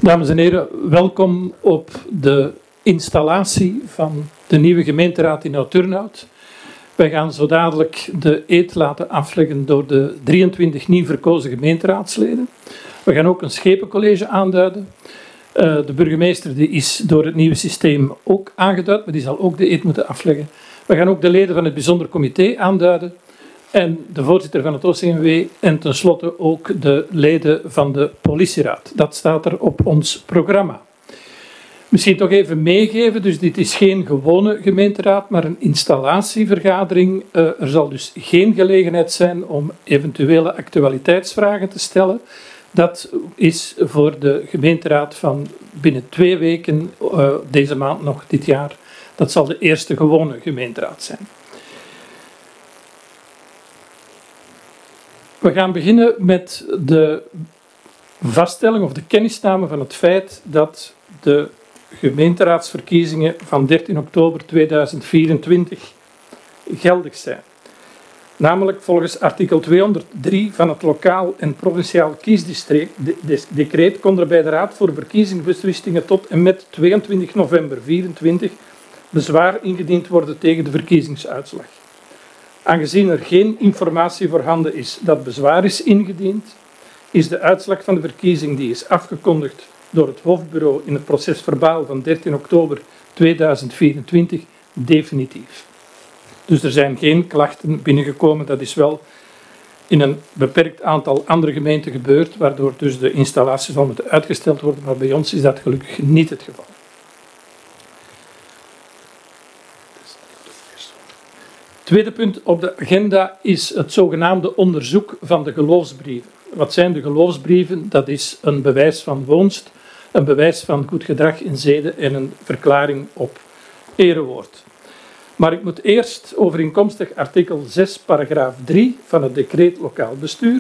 Dames en heren, welkom op de installatie van de nieuwe gemeenteraad in Oud-Turnhout. Wij gaan zo dadelijk de eed laten afleggen door de 23 nieuw verkozen gemeenteraadsleden. We gaan ook een schepencollege aanduiden. De burgemeester die is door het nieuwe systeem ook aangeduid, maar die zal ook de eed moeten afleggen. We gaan ook de leden van het bijzonder comité aanduiden. En de voorzitter van het OCMW en tenslotte ook de leden van de politieraad. Dat staat er op ons programma. Misschien toch even meegeven, dus dit is geen gewone gemeenteraad, maar een installatievergadering. Er zal dus geen gelegenheid zijn om eventuele actualiteitsvragen te stellen. Dat is voor de gemeenteraad van binnen 2 weken, deze maand nog dit jaar. Dat zal de eerste gewone gemeenteraad zijn. We gaan beginnen met de vaststelling of de kennisname van het feit dat de gemeenteraadsverkiezingen van 13 oktober 2024 geldig zijn. Namelijk volgens artikel 203 van het lokaal en provinciaal kiesdecreet kon er bij de Raad voor verkiezingsbeslissingen tot en met 22 november 2024 bezwaar ingediend worden tegen de verkiezingsuitslag. Aangezien er geen informatie voorhanden is dat bezwaar is ingediend, is de uitslag van de verkiezing die is afgekondigd door het hoofdbureau in het proces-verbaal van 13 oktober 2024 definitief. Dus er zijn geen klachten binnengekomen. Dat is wel in een beperkt aantal andere gemeenten gebeurd, waardoor dus de installatie zal moeten uitgesteld worden, maar bij ons is dat gelukkig niet het geval. Tweede punt op de agenda is het zogenaamde onderzoek van de geloofsbrieven. Wat zijn de geloofsbrieven? Dat is een bewijs van woonst, een bewijs van goed gedrag in zeden en een verklaring op erewoord. Maar ik moet eerst overeenkomstig artikel 6, paragraaf 3 van het decreet lokaal bestuur,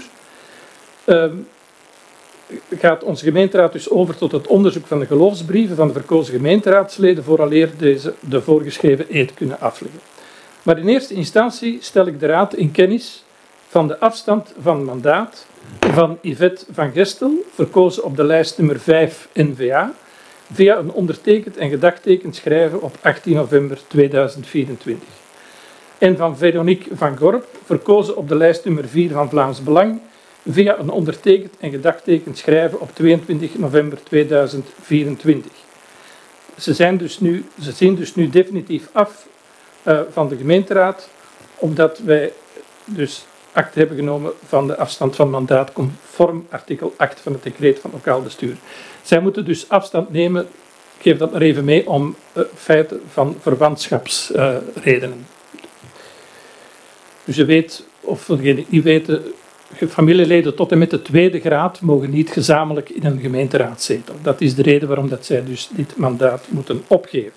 gaat onze gemeenteraad dus over tot het onderzoek van de geloofsbrieven van de verkozen gemeenteraadsleden vooraleer deze de voorgeschreven eed kunnen afleggen. Maar in eerste instantie stel ik de Raad in kennis van de afstand van mandaat van Yvette van Gestel, verkozen op de lijst nummer 5 N-VA, via een ondertekend en gedagtekend schrijven op 18 november 2024. En van Veronique van Gorp, verkozen op de lijst nummer 4 van Vlaams Belang, via een ondertekend en gedagtekend schrijven op 22 november 2024. Ze zien dus nu definitief af van de gemeenteraad, omdat wij dus akte hebben genomen van de afstand van mandaat conform artikel 8 van het decreet van lokaal bestuur. Zij moeten dus afstand nemen, ik geef dat maar even mee, om feiten van verwantschapsredenen. Dus je weet, of voor degenen die niet weten, familieleden tot en met de 2e graad mogen niet gezamenlijk in een gemeenteraad zetelen. Dat is de reden waarom dat zij dus dit mandaat moeten opgeven.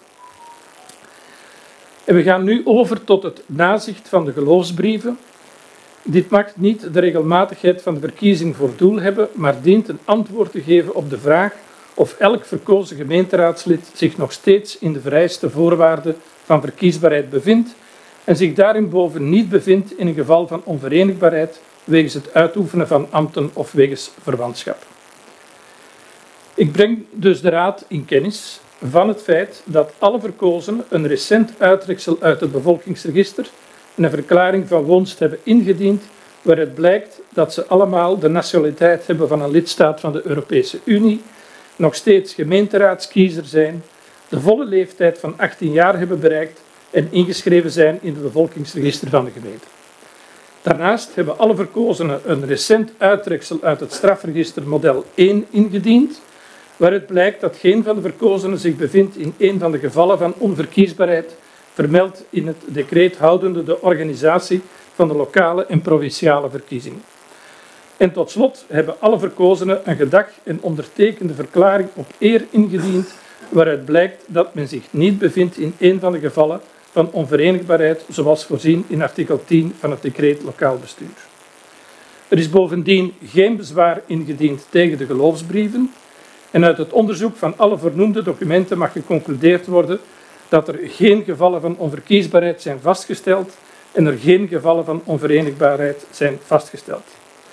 En we gaan nu over tot het nazicht van de geloofsbrieven. Dit mag niet de regelmatigheid van de verkiezing voor doel hebben, maar dient een antwoord te geven op de vraag of elk verkozen gemeenteraadslid zich nog steeds in de vereiste voorwaarden van verkiesbaarheid bevindt en zich daarinboven niet bevindt in een geval van onverenigbaarheid wegens het uitoefenen van ambten of wegens verwantschap. Ik breng dus de Raad in kennis van het feit dat alle verkozenen een recent uittreksel uit het bevolkingsregister en een verklaring van woonst hebben ingediend, waaruit blijkt dat ze allemaal de nationaliteit hebben van een lidstaat van de Europese Unie, nog steeds gemeenteraadskiezer zijn, de volle leeftijd van 18 jaar hebben bereikt en ingeschreven zijn in het bevolkingsregister van de gemeente. Daarnaast hebben alle verkozenen een recent uittreksel uit het strafregister model 1 ingediend, waaruit blijkt dat geen van de verkozenen zich bevindt in een van de gevallen van onverkiesbaarheid vermeld in het decreet houdende de organisatie van de lokale en provinciale verkiezingen. En tot slot hebben alle verkozenen een gedag en ondertekende verklaring op eer ingediend, waaruit blijkt dat men zich niet bevindt in een van de gevallen van onverenigbaarheid, zoals voorzien in artikel 10 van het decreet lokaal bestuur. Er is bovendien geen bezwaar ingediend tegen de geloofsbrieven en uit het onderzoek van alle vernoemde documenten mag geconcludeerd worden dat er geen gevallen van onverkiesbaarheid zijn vastgesteld en er geen gevallen van onverenigbaarheid zijn vastgesteld.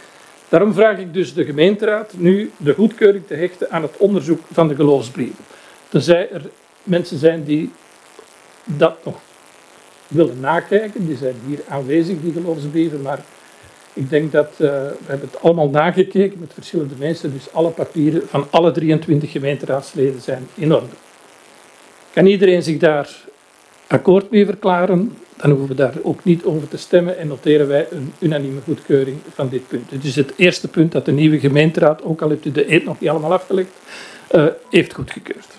Daarom vraag ik dus de gemeenteraad nu de goedkeuring te hechten aan het onderzoek van de geloofsbrieven. Tenzij er mensen zijn die dat nog willen nakijken, die zijn hier aanwezig, die geloofsbrieven, maar ik denk dat we hebben het allemaal nagekeken met verschillende mensen, dus alle papieren van alle 23 gemeenteraadsleden zijn in orde. Kan iedereen zich daar akkoord mee verklaren? Dan hoeven we daar ook niet over te stemmen en noteren wij een unanieme goedkeuring van dit punt. Dit is het eerste punt dat de nieuwe gemeenteraad, ook al hebt u de eed nog niet allemaal afgelegd, heeft goedgekeurd.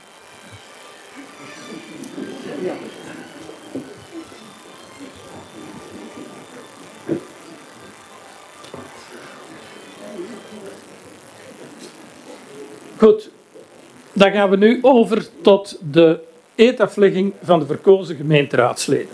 Goed, dan gaan we nu over tot de eedaflegging van de verkozen gemeenteraadsleden.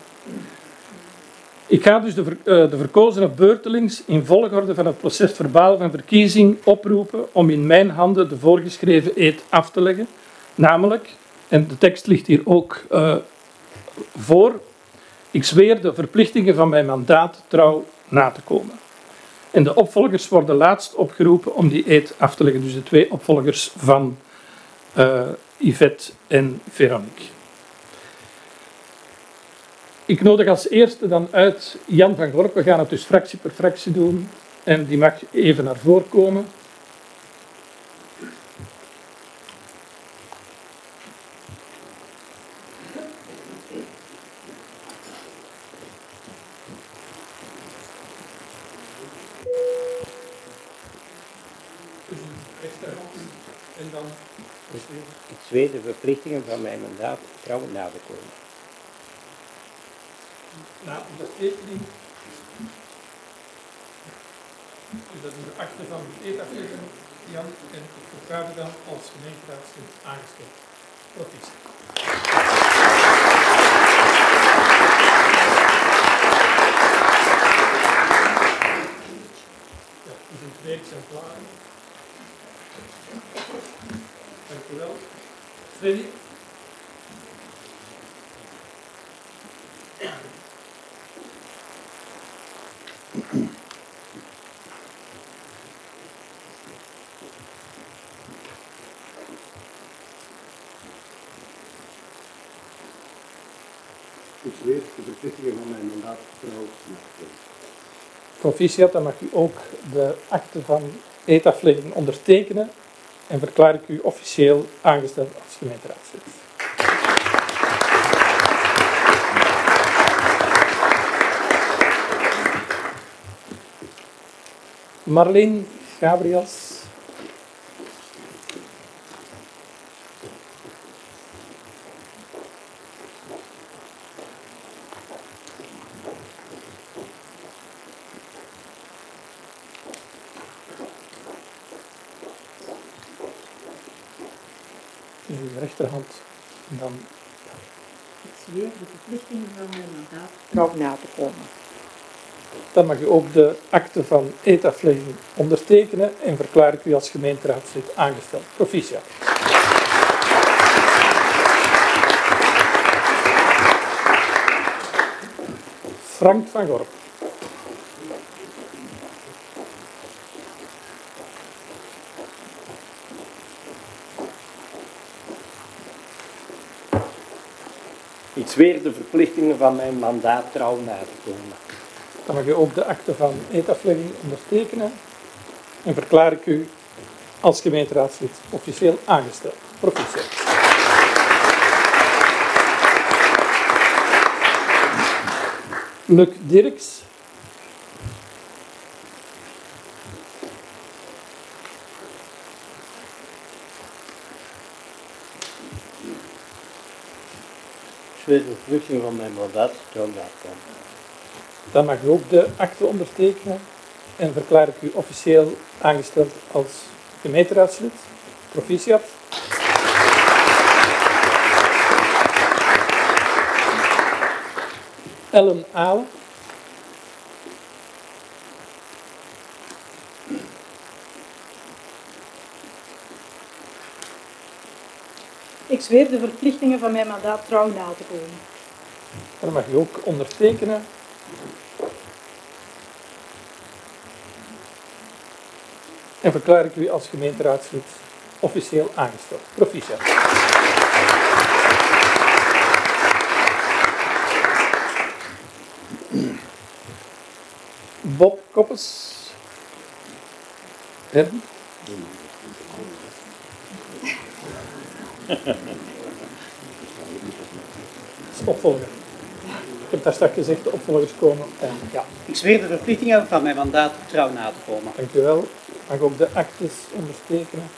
Ik ga dus de verkozenen beurtelings in volgorde van het proces verbaal van verkiezing oproepen om in mijn handen de voorgeschreven eed af te leggen. Namelijk, en de tekst ligt hier ook voor, ik zweer de verplichtingen van mijn mandaat trouw na te komen. En de opvolgers worden laatst opgeroepen om die eed af te leggen. Dus de 2 opvolgers van Yvette en Veronique. Ik nodig als eerste dan uit Jan van Gorp. We gaan het dus fractie per fractie doen. En die mag even naar voren komen. En dan... Ik zweer de verplichtingen van mijn mandaat trouw na te komen. Na de tekening. Dus dat is de akte van de eedaflegging, Jan, en ik verklaar u dan als gemeenteraadslid aangesteld. Proficiat. Ja, die zijn 2 exemplaren. Dank u wel. Freddy? Ik zweer de verplichtingen van mijn mandaat trouw na te komen. Proficiat, dan mag u ook de akte van eedaflegging ondertekenen en verklaar ik u officieel aangesteld als gemeenteraadslid. Marleen Gabriels. In uw rechterhand. En dan Ik zweer de verplichtingen van mijn mandaat trouw na te komen. Dan mag u ook de akte van eedaflegging ondertekenen en verklaar ik u als gemeenteraadslid aangesteld. Proficiat. Frank van Gorp. Ik zweer de verplichtingen van mijn mandaat trouw na te komen. Dan mag u ook de akte van eedaflegging ondertekenen en verklaar ik u als gemeenteraadslid officieel aangesteld. Proficiat. Luc Dirks. Ik zweer de verplichtingen van mijn mandaat trouw na te komen. Dan mag u ook de akte ondertekenen en verklaar ik u officieel aangesteld als gemeenteraadslid. Proficiat. Ellen Aal. Ik zweer de verplichtingen van mijn mandaat trouw na te komen. Dan mag u ook ondertekenen. En verklaar ik u als gemeenteraadslid officieel aangesteld. Proficiat. Bob Koppes. Herden. Opvolger. Ik heb daar straks gezegd, de opvolgers komen. En ja, Ik zweer de verplichtingen van mijn mandaat trouw na te komen. dank u wel. Mag ik ook de actes ondertekenen?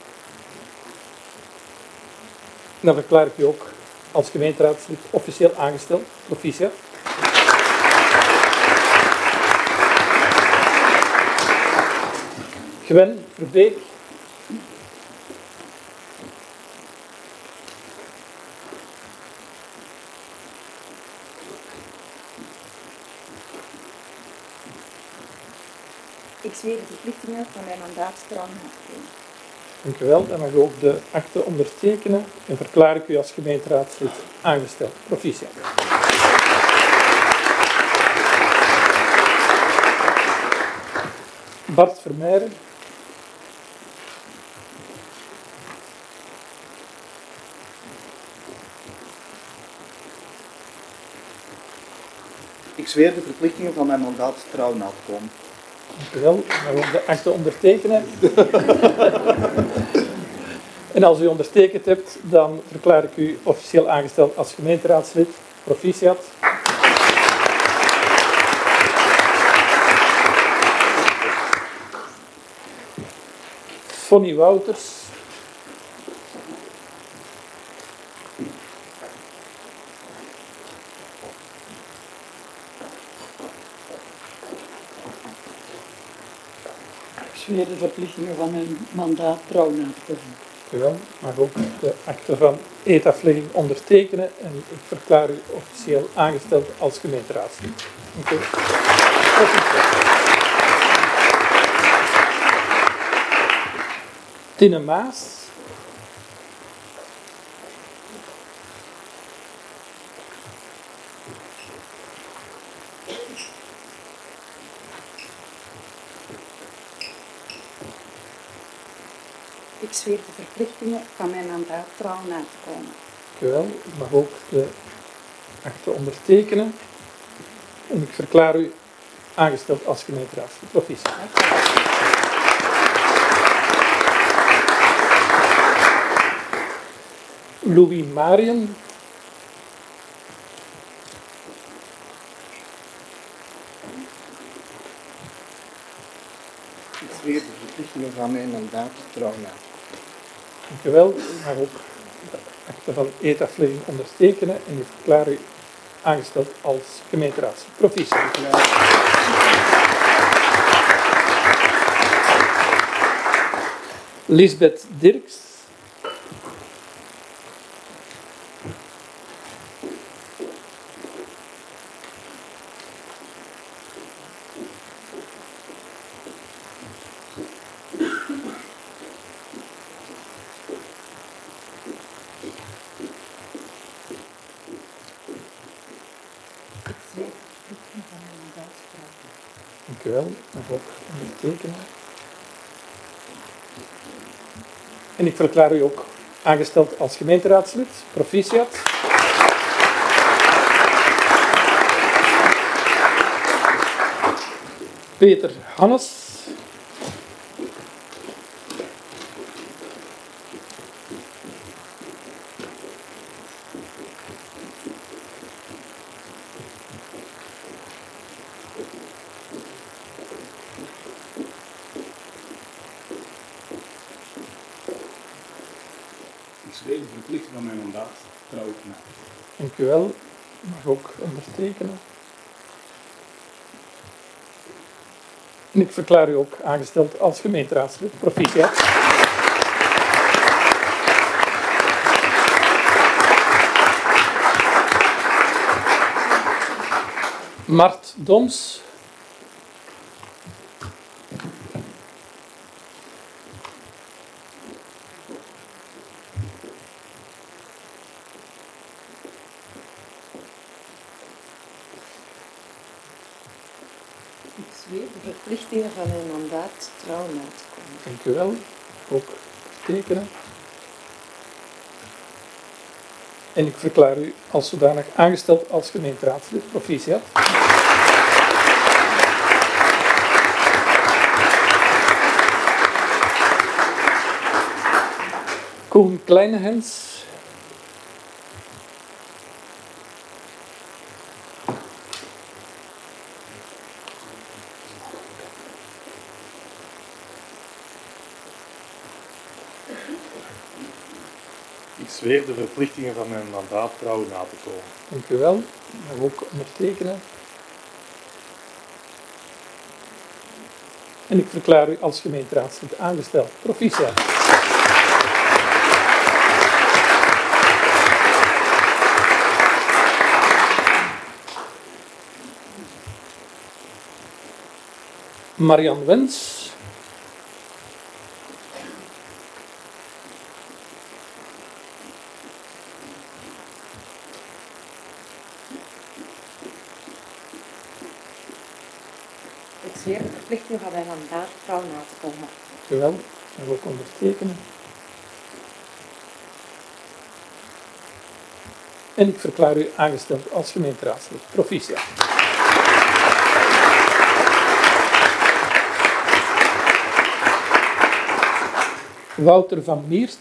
Dan verklaar ik u ook als gemeenteraadslid officieel aangesteld. Proficiat. Gwen Verbeek. Ik zweer de verplichtingen van mijn mandaat trouw na te komen. Dank u wel. Dan mag u ook de akte ondertekenen en verklaar ik u als gemeenteraadslid aangesteld. Proficiat. Bart Vermeijren. Ik zweer de verplichtingen van mijn mandaat trouw na te komen. Dank u wel. Dan mag u ook de akte ondertekenen. En als u ondertekend hebt, dan verklaar ik u officieel aangesteld als gemeenteraadslid. Proficiat. Fonny Wouters. Ik zweer de verplichtingen van mijn mandaat trouw na te komen. Dank u wel. Mag ook de akte van eetaflegging ondertekenen en ik verklaar u officieel aangesteld als gemeenteraadslid. Dank u wel. Tine Maas. Ik zweer de verplichtingen van mijn mandaat trouw na te komen. Dank u wel. Ik mag ook de akte ondertekenen en ik verklaar u aangesteld als gemeenteraadslid. Proficiat. Louis Marien. Ik zweer de verplichtingen van mijn mandaat trouw na. Dank u wel. Ik mag ook de akte van eetaflegging ondertekenen en ik verklaar u aangesteld als gemeenteraadslid. Proficiat. Lisbeth Dirks. Ik zweer de verplichtingen van mijn mandaat trouw na te komen. Dank u wel. Ik mag ook ondertekenen. En ik verklaar u ook aangesteld als gemeenteraadslid. Proficiat. Peter Hannes. Ik zweer de verplichting van mijn mandaat trouw na. Dank u wel. Ik mag ook ondertekenen. En ik verklaar u ook aangesteld als gemeenteraadslid. Proficiat. Mart Doms. Ik zweer de verplichtingen van mijn mandaat trouw na te komen. Dank u wel. Ook tekenen. En ik verklaar u als zodanig aangesteld als gemeenteraadslid. Proficiat. Koen Kleinehens. Ik zweer de verplichtingen van mijn mandaat trouw na te komen. Dank u wel. Mag ook ondertekenen. En ik verklaar u als gemeenteraadslid aangesteld. Proficiat. Marian Wens. Ik zweer de verplichtingen van mijn mandaat trouw na te komen. Dank u wel. Mag ook ondertekenen. En ik verklaar u aangesteld als gemeenteraadslid. Proficiat. Wouter van Miert.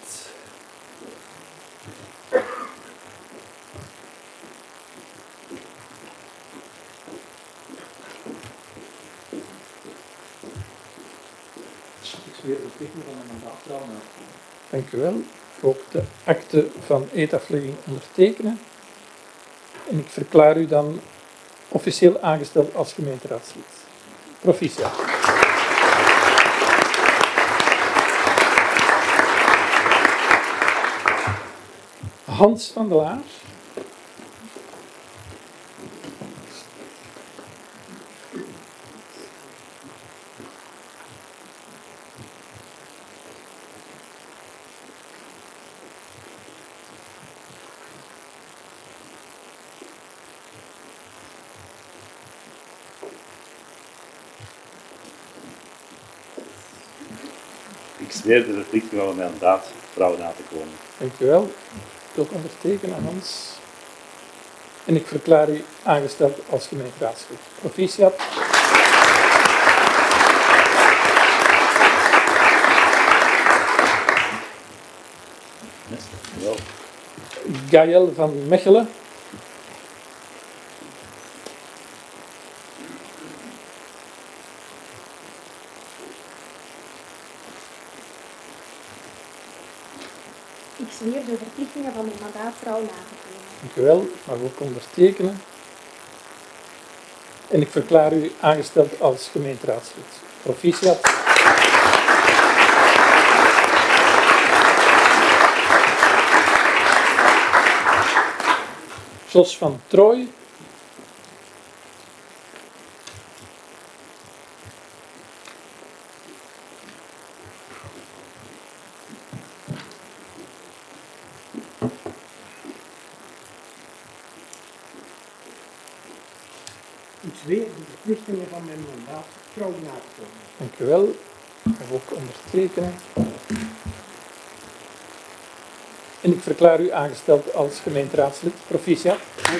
Ik zweer de verplichting van mijn mandaat trouw na te komen. Dank u wel. Ook de akte van eetaflegging ondertekenen. En ik verklaar u dan officieel aangesteld als gemeenteraadslid. Proficiat. Hans van der Laar. Ik zweer de verplichtingen van mijn mandaat trouw na te komen. Dank u wel. Ik ook ondertekenen, Hans. En ik verklaar u aangesteld als gemeenteraadslid. Proficiat. Wel. Gaël van Mechelen. Ik zweer de verplichtingen van mijn mandaat trouw na te komen. Dank u wel. Mag ook ondertekenen. En ik verklaar u aangesteld als gemeenteraadslid. Proficiat. Jos van Trooij. Ik zweer de verplichtingen van mijn mandaat trouw na te komen. Dank u wel. Ik mag ook ondertekenen. En ik verklaar u aangesteld als gemeenteraadslid. Proficiat.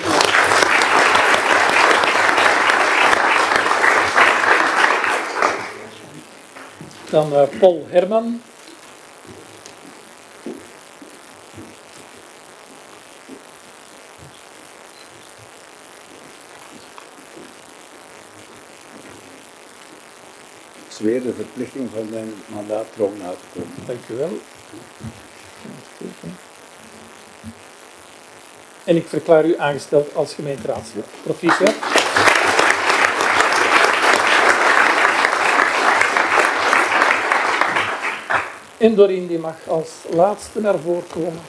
Dan Paul Herman. Ik zweer de verplichting van mijn mandaat trouw na te komen. Dank u wel. Ondertekenen. En ik verklaar u aangesteld als gemeenteraadslid. Proficiat. En Doreen die mag als laatste naar voren komen.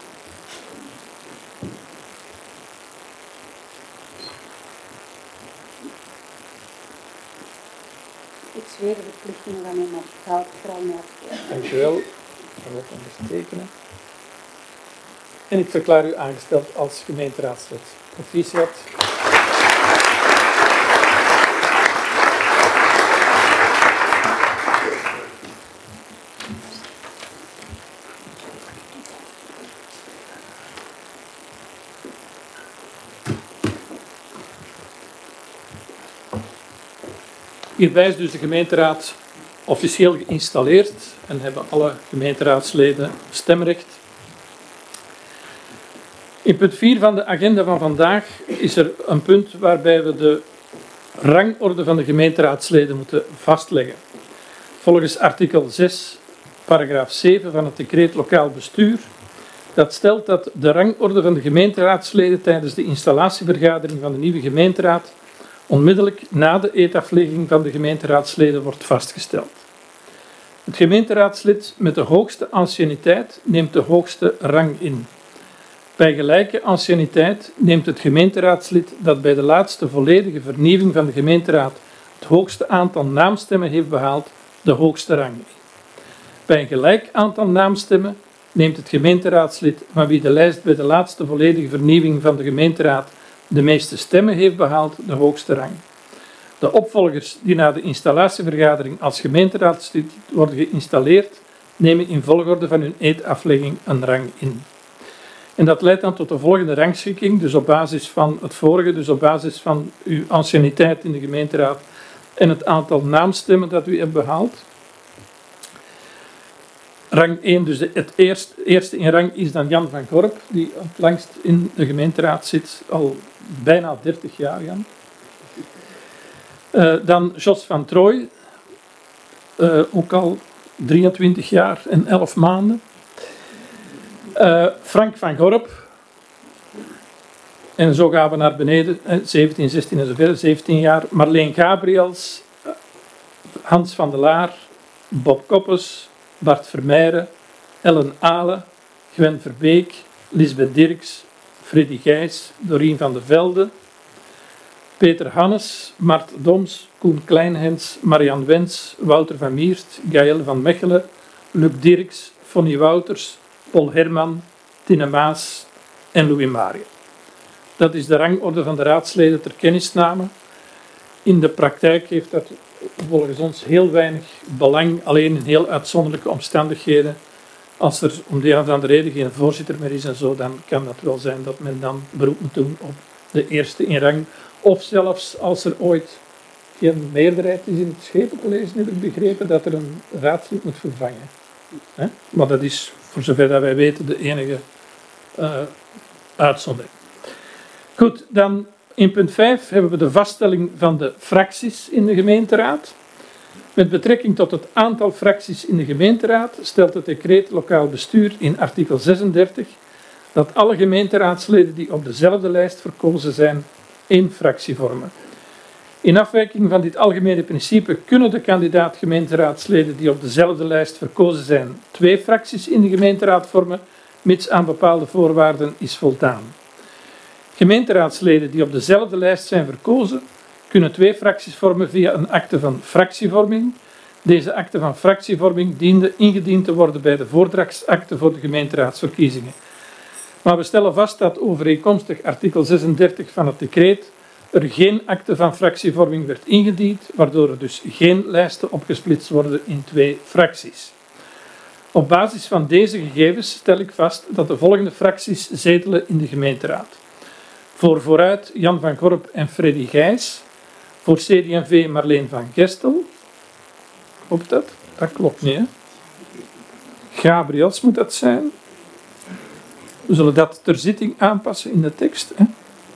Ik zweer de verplichtingen van mijn mandaat trouw na te komen. Dank u wel. Ik ga ook ondertekenen. En ik verklaar u aangesteld als gemeenteraadslid. Proficiat. Hierbij is dus de gemeenteraad officieel geïnstalleerd en hebben alle gemeenteraadsleden stemrecht. In punt 4 van de agenda van vandaag is er een punt waarbij we de rangorde van de gemeenteraadsleden moeten vastleggen. Volgens artikel 6, paragraaf 7 van het decreet lokaal bestuur, dat stelt dat de rangorde van de gemeenteraadsleden tijdens de installatievergadering van de nieuwe gemeenteraad onmiddellijk na de eetaflegging van de gemeenteraadsleden wordt vastgesteld. Het gemeenteraadslid met de hoogste anciëniteit neemt de hoogste rang in. Bij gelijke anciëniteit neemt het gemeenteraadslid dat bij de laatste volledige vernieuwing van de gemeenteraad het hoogste aantal naamstemmen heeft behaald, de hoogste rang in. Bij een gelijk aantal naamstemmen neemt het gemeenteraadslid van wie de lijst bij de laatste volledige vernieuwing van de gemeenteraad de meeste stemmen heeft behaald, de hoogste rang. De opvolgers die na de installatievergadering als gemeenteraadslid worden geïnstalleerd, nemen in volgorde van hun eedaflegging een rang in. En dat leidt dan tot de volgende rangschikking, dus op basis van het vorige, dus op basis van uw anciëniteit in de gemeenteraad en het aantal naamstemmen dat u hebt behaald. Rang 1, dus het eerste in rang is dan Jan van Gorp, die het langst in de gemeenteraad zit, al bijna 30 jaar, Jan. Dan Jos van Trooij, ook al 23 jaar en 11 maanden. Frank van Gorp. En zo gaan we naar beneden, 17, 16 en zo verder, 17 jaar. Marleen Gabriels, Hans van der Laar, Bob Koppes, Bart Vermeijren, Ellen Aale, Gwen Verbeek, Lisbeth Dirks, Freddy Gijs, Dorien van de Velde, Peter Hannes, Mart Doms, Koen Kleinhens, Marian Wens, Wouter van Miert, Gaëlle van Mechelen, Luc Dirks, Fonny Wouters, Paul Herman, Tine Maas en Louis Marie. Dat is de rangorde van de raadsleden ter kennisname. In de praktijk heeft dat volgens ons heel weinig belang, alleen in heel uitzonderlijke omstandigheden. Als er om de een of andere reden geen voorzitter meer is en zo, dan kan dat wel zijn dat men dan beroep moet doen op de eerste in rang. Of zelfs als er ooit geen meerderheid is in het Schepencollege, heb ik begrepen, dat er een raadslid moet vervangen. Maar dat is, voor zover dat wij weten, de enige uitzondering. Goed, dan in punt 5 hebben we de vaststelling van de fracties in de gemeenteraad. Met betrekking tot het aantal fracties in de gemeenteraad stelt het decreet lokaal bestuur in artikel 36 dat alle gemeenteraadsleden die op dezelfde lijst verkozen zijn, één fractie vormen. In afwijking van dit algemene principe kunnen de kandidaat gemeenteraadsleden die op dezelfde lijst verkozen zijn, twee fracties in de gemeenteraad vormen, mits aan bepaalde voorwaarden is voldaan. Gemeenteraadsleden die op dezelfde lijst zijn verkozen, kunnen twee fracties vormen via een akte van fractievorming. Deze akte van fractievorming diende ingediend te worden bij de voordrachtsakte voor de gemeenteraadsverkiezingen. Maar we stellen vast dat overeenkomstig artikel 36 van het decreet er geen akte van fractievorming werd ingediend, waardoor er dus geen lijsten opgesplitst worden in twee fracties. Op basis van deze gegevens stel ik vast dat de volgende fracties zetelen in de gemeenteraad. Voor Vooruit Jan van Gorp en Freddy Gijs. Voor CD&V Marleen van Gestel. Klopt dat? Dat klopt niet, hè? Gabriels moet dat zijn. We zullen dat ter zitting aanpassen in de tekst, hè?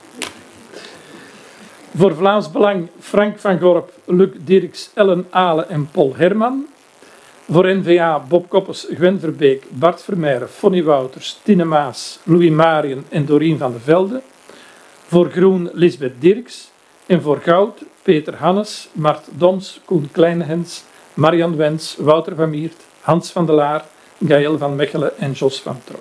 Voor Vlaams Belang Frank van Gorp, Luc Dirks, Ellen Aale en Paul Herman. Voor N-VA Bob Koppes, Gwen Verbeek, Bart Vermeijren, Fonny Wouters, Tine Maas, Louis Marien en Dorien van de Velde. Voor Groen Lisbeth Dirks. En voor Goud Peter Hannes, Mart Doms, Koen Kleinhens, Marian Wens, Wouter van Miert, Hans van der Laar, Gaëlle van Mechelen en Jos van Trooij.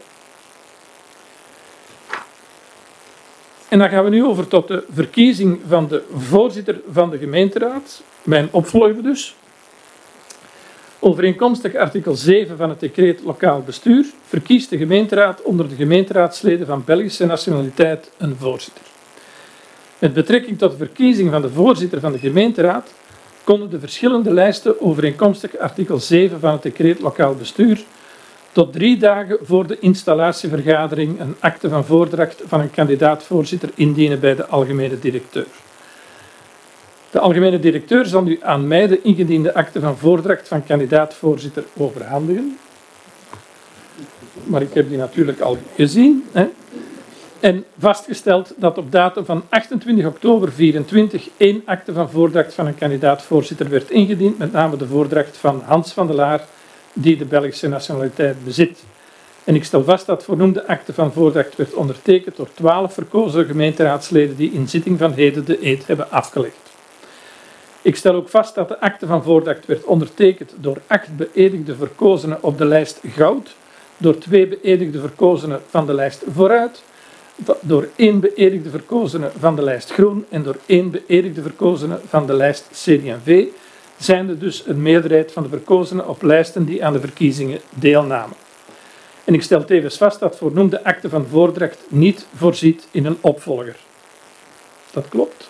En dan gaan we nu over tot de verkiezing van de voorzitter van de gemeenteraad. Mijn opvolger dus. Overeenkomstig artikel 7 van het decreet lokaal bestuur verkiest de gemeenteraad onder de gemeenteraadsleden van Belgische nationaliteit een voorzitter. Met betrekking tot de verkiezing van de voorzitter van de gemeenteraad konden de verschillende lijsten overeenkomstig artikel 7 van het decreet lokaal bestuur tot 3 dagen voor de installatievergadering een akte van voordracht van een kandidaat-voorzitter indienen bij de algemene directeur. De algemene directeur zal nu aan mij de ingediende akte van voordracht van kandidaat-voorzitter overhandigen. Maar ik heb die natuurlijk al gezien. Hè. En vastgesteld dat op datum van 28 oktober 24 één akte van voordracht van een kandidaat-voorzitter werd ingediend, met name de voordracht van Hans van der Laar, die de Belgische nationaliteit bezit. En ik stel vast dat voornoemde akte van voordracht werd ondertekend door 12 verkozen gemeenteraadsleden die in zitting van heden de eed hebben afgelegd. Ik stel ook vast dat de akte van voordracht werd ondertekend door 8 beëdigde verkozenen op de lijst goud, door 2 beëdigde verkozenen van de lijst vooruit, door 1 beëdigde verkozene van de lijst groen en door 1 beëdigde verkozene van de lijst CD&V, zijnde dus een meerderheid van de verkozenen op lijsten die aan de verkiezingen deelnamen. En ik stel tevens vast dat voornoemde akte van voordracht niet voorziet in een opvolger. Dat klopt.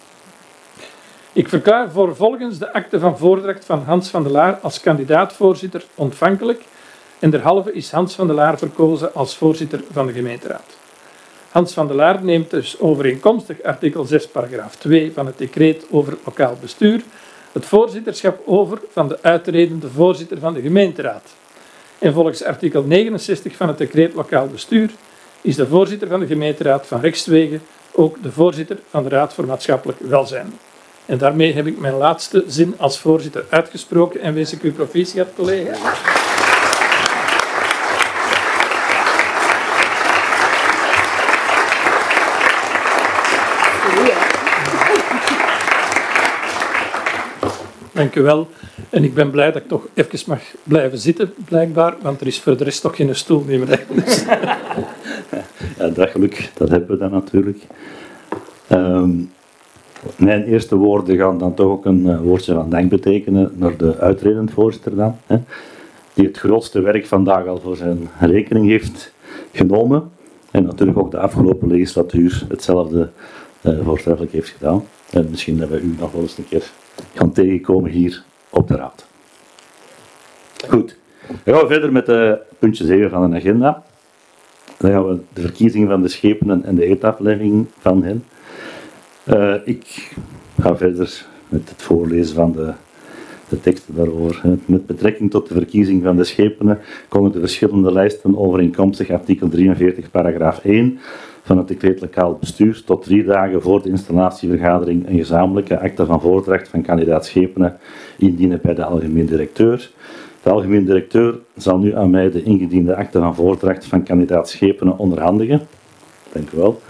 Ik verklaar vervolgens de akte van voordracht van Hans van der Laar als kandidaat-voorzitter ontvankelijk en derhalve is Hans van der Laar verkozen als voorzitter van de gemeenteraad. Hans van der Laar neemt dus overeenkomstig artikel 6 paragraaf 2 van het decreet over lokaal bestuur het voorzitterschap over van de uitredende voorzitter van de gemeenteraad. En volgens artikel 69 van het decreet lokaal bestuur is de voorzitter van de gemeenteraad van rechtswege ook de voorzitter van de Raad voor Maatschappelijk Welzijn. En daarmee heb ik mijn laatste zin als voorzitter uitgesproken en wens ik u proficiat, collega. Dank u wel. En ik ben blij dat ik toch even mag blijven zitten, blijkbaar, want er is voor de rest toch geen stoel meer. Dus. Ja, dat geluk, dat hebben we dan natuurlijk. Mijn eerste woorden gaan dan toch ook een woordje van dank betekenen naar de uitredend voorzitter dan, die het grootste werk vandaag al voor zijn rekening heeft genomen en natuurlijk ook de afgelopen legislatuur hetzelfde voortreffelijk heeft gedaan. En misschien dat we u nog wel eens een keer gaan tegenkomen hier op de raad. Goed, dan gaan we verder met puntje 7 van de agenda. Dan gaan we de verkiezingen van de schepenen en de eedaflegging van hen. Ik ga verder met het voorlezen van de teksten daarover. Met betrekking tot de verkiezing van de schepenen konden de verschillende lijsten overeenkomstig artikel 43 paragraaf 1 van het decreet lokaal bestuur tot 3 dagen voor de installatievergadering een gezamenlijke akte van voordracht van kandidaat schepenen indienen bij de algemeen directeur. De algemeen directeur zal nu aan mij de ingediende akte van voordracht van kandidaat schepenen onderhandigen. Dank u wel.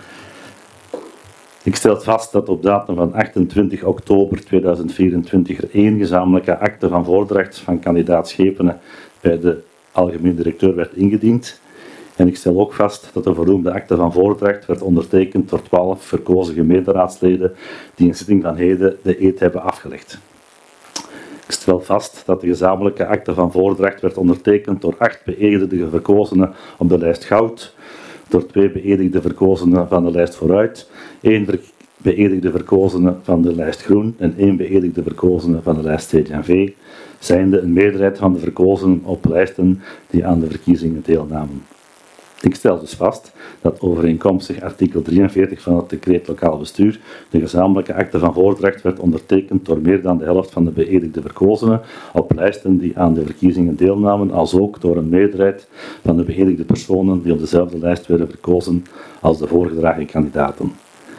Ik stel vast dat op datum van 28 oktober 2024 er 1 gezamenlijke akte van voordracht van kandidaat schepenen bij de algemeen directeur werd ingediend. En ik stel ook vast dat de vernoemde akte van voordracht werd ondertekend door 12 verkozen gemeenteraadsleden die in zitting van heden de eed hebben afgelegd. Ik stel vast dat de gezamenlijke akte van voordracht werd ondertekend door 8 beëdigde verkozenen op de lijst goud, door 2 beëdigde verkozenen van de lijst vooruit, 1 beëdigde verkozene van de lijst groen en 1 beëdigde verkozene van de lijst CD&V, zijnde een meerderheid van de verkozenen op lijsten die aan de verkiezingen deelnamen. Ik stel dus vast dat overeenkomstig artikel 43 van het decreet lokaal bestuur de gezamenlijke akte van voordracht werd ondertekend door meer dan de helft van de beëdigde verkozenen op lijsten die aan de verkiezingen deelnamen, als ook door een meerderheid van de beëdigde personen die op dezelfde lijst werden verkozen als de voorgedragen kandidaten.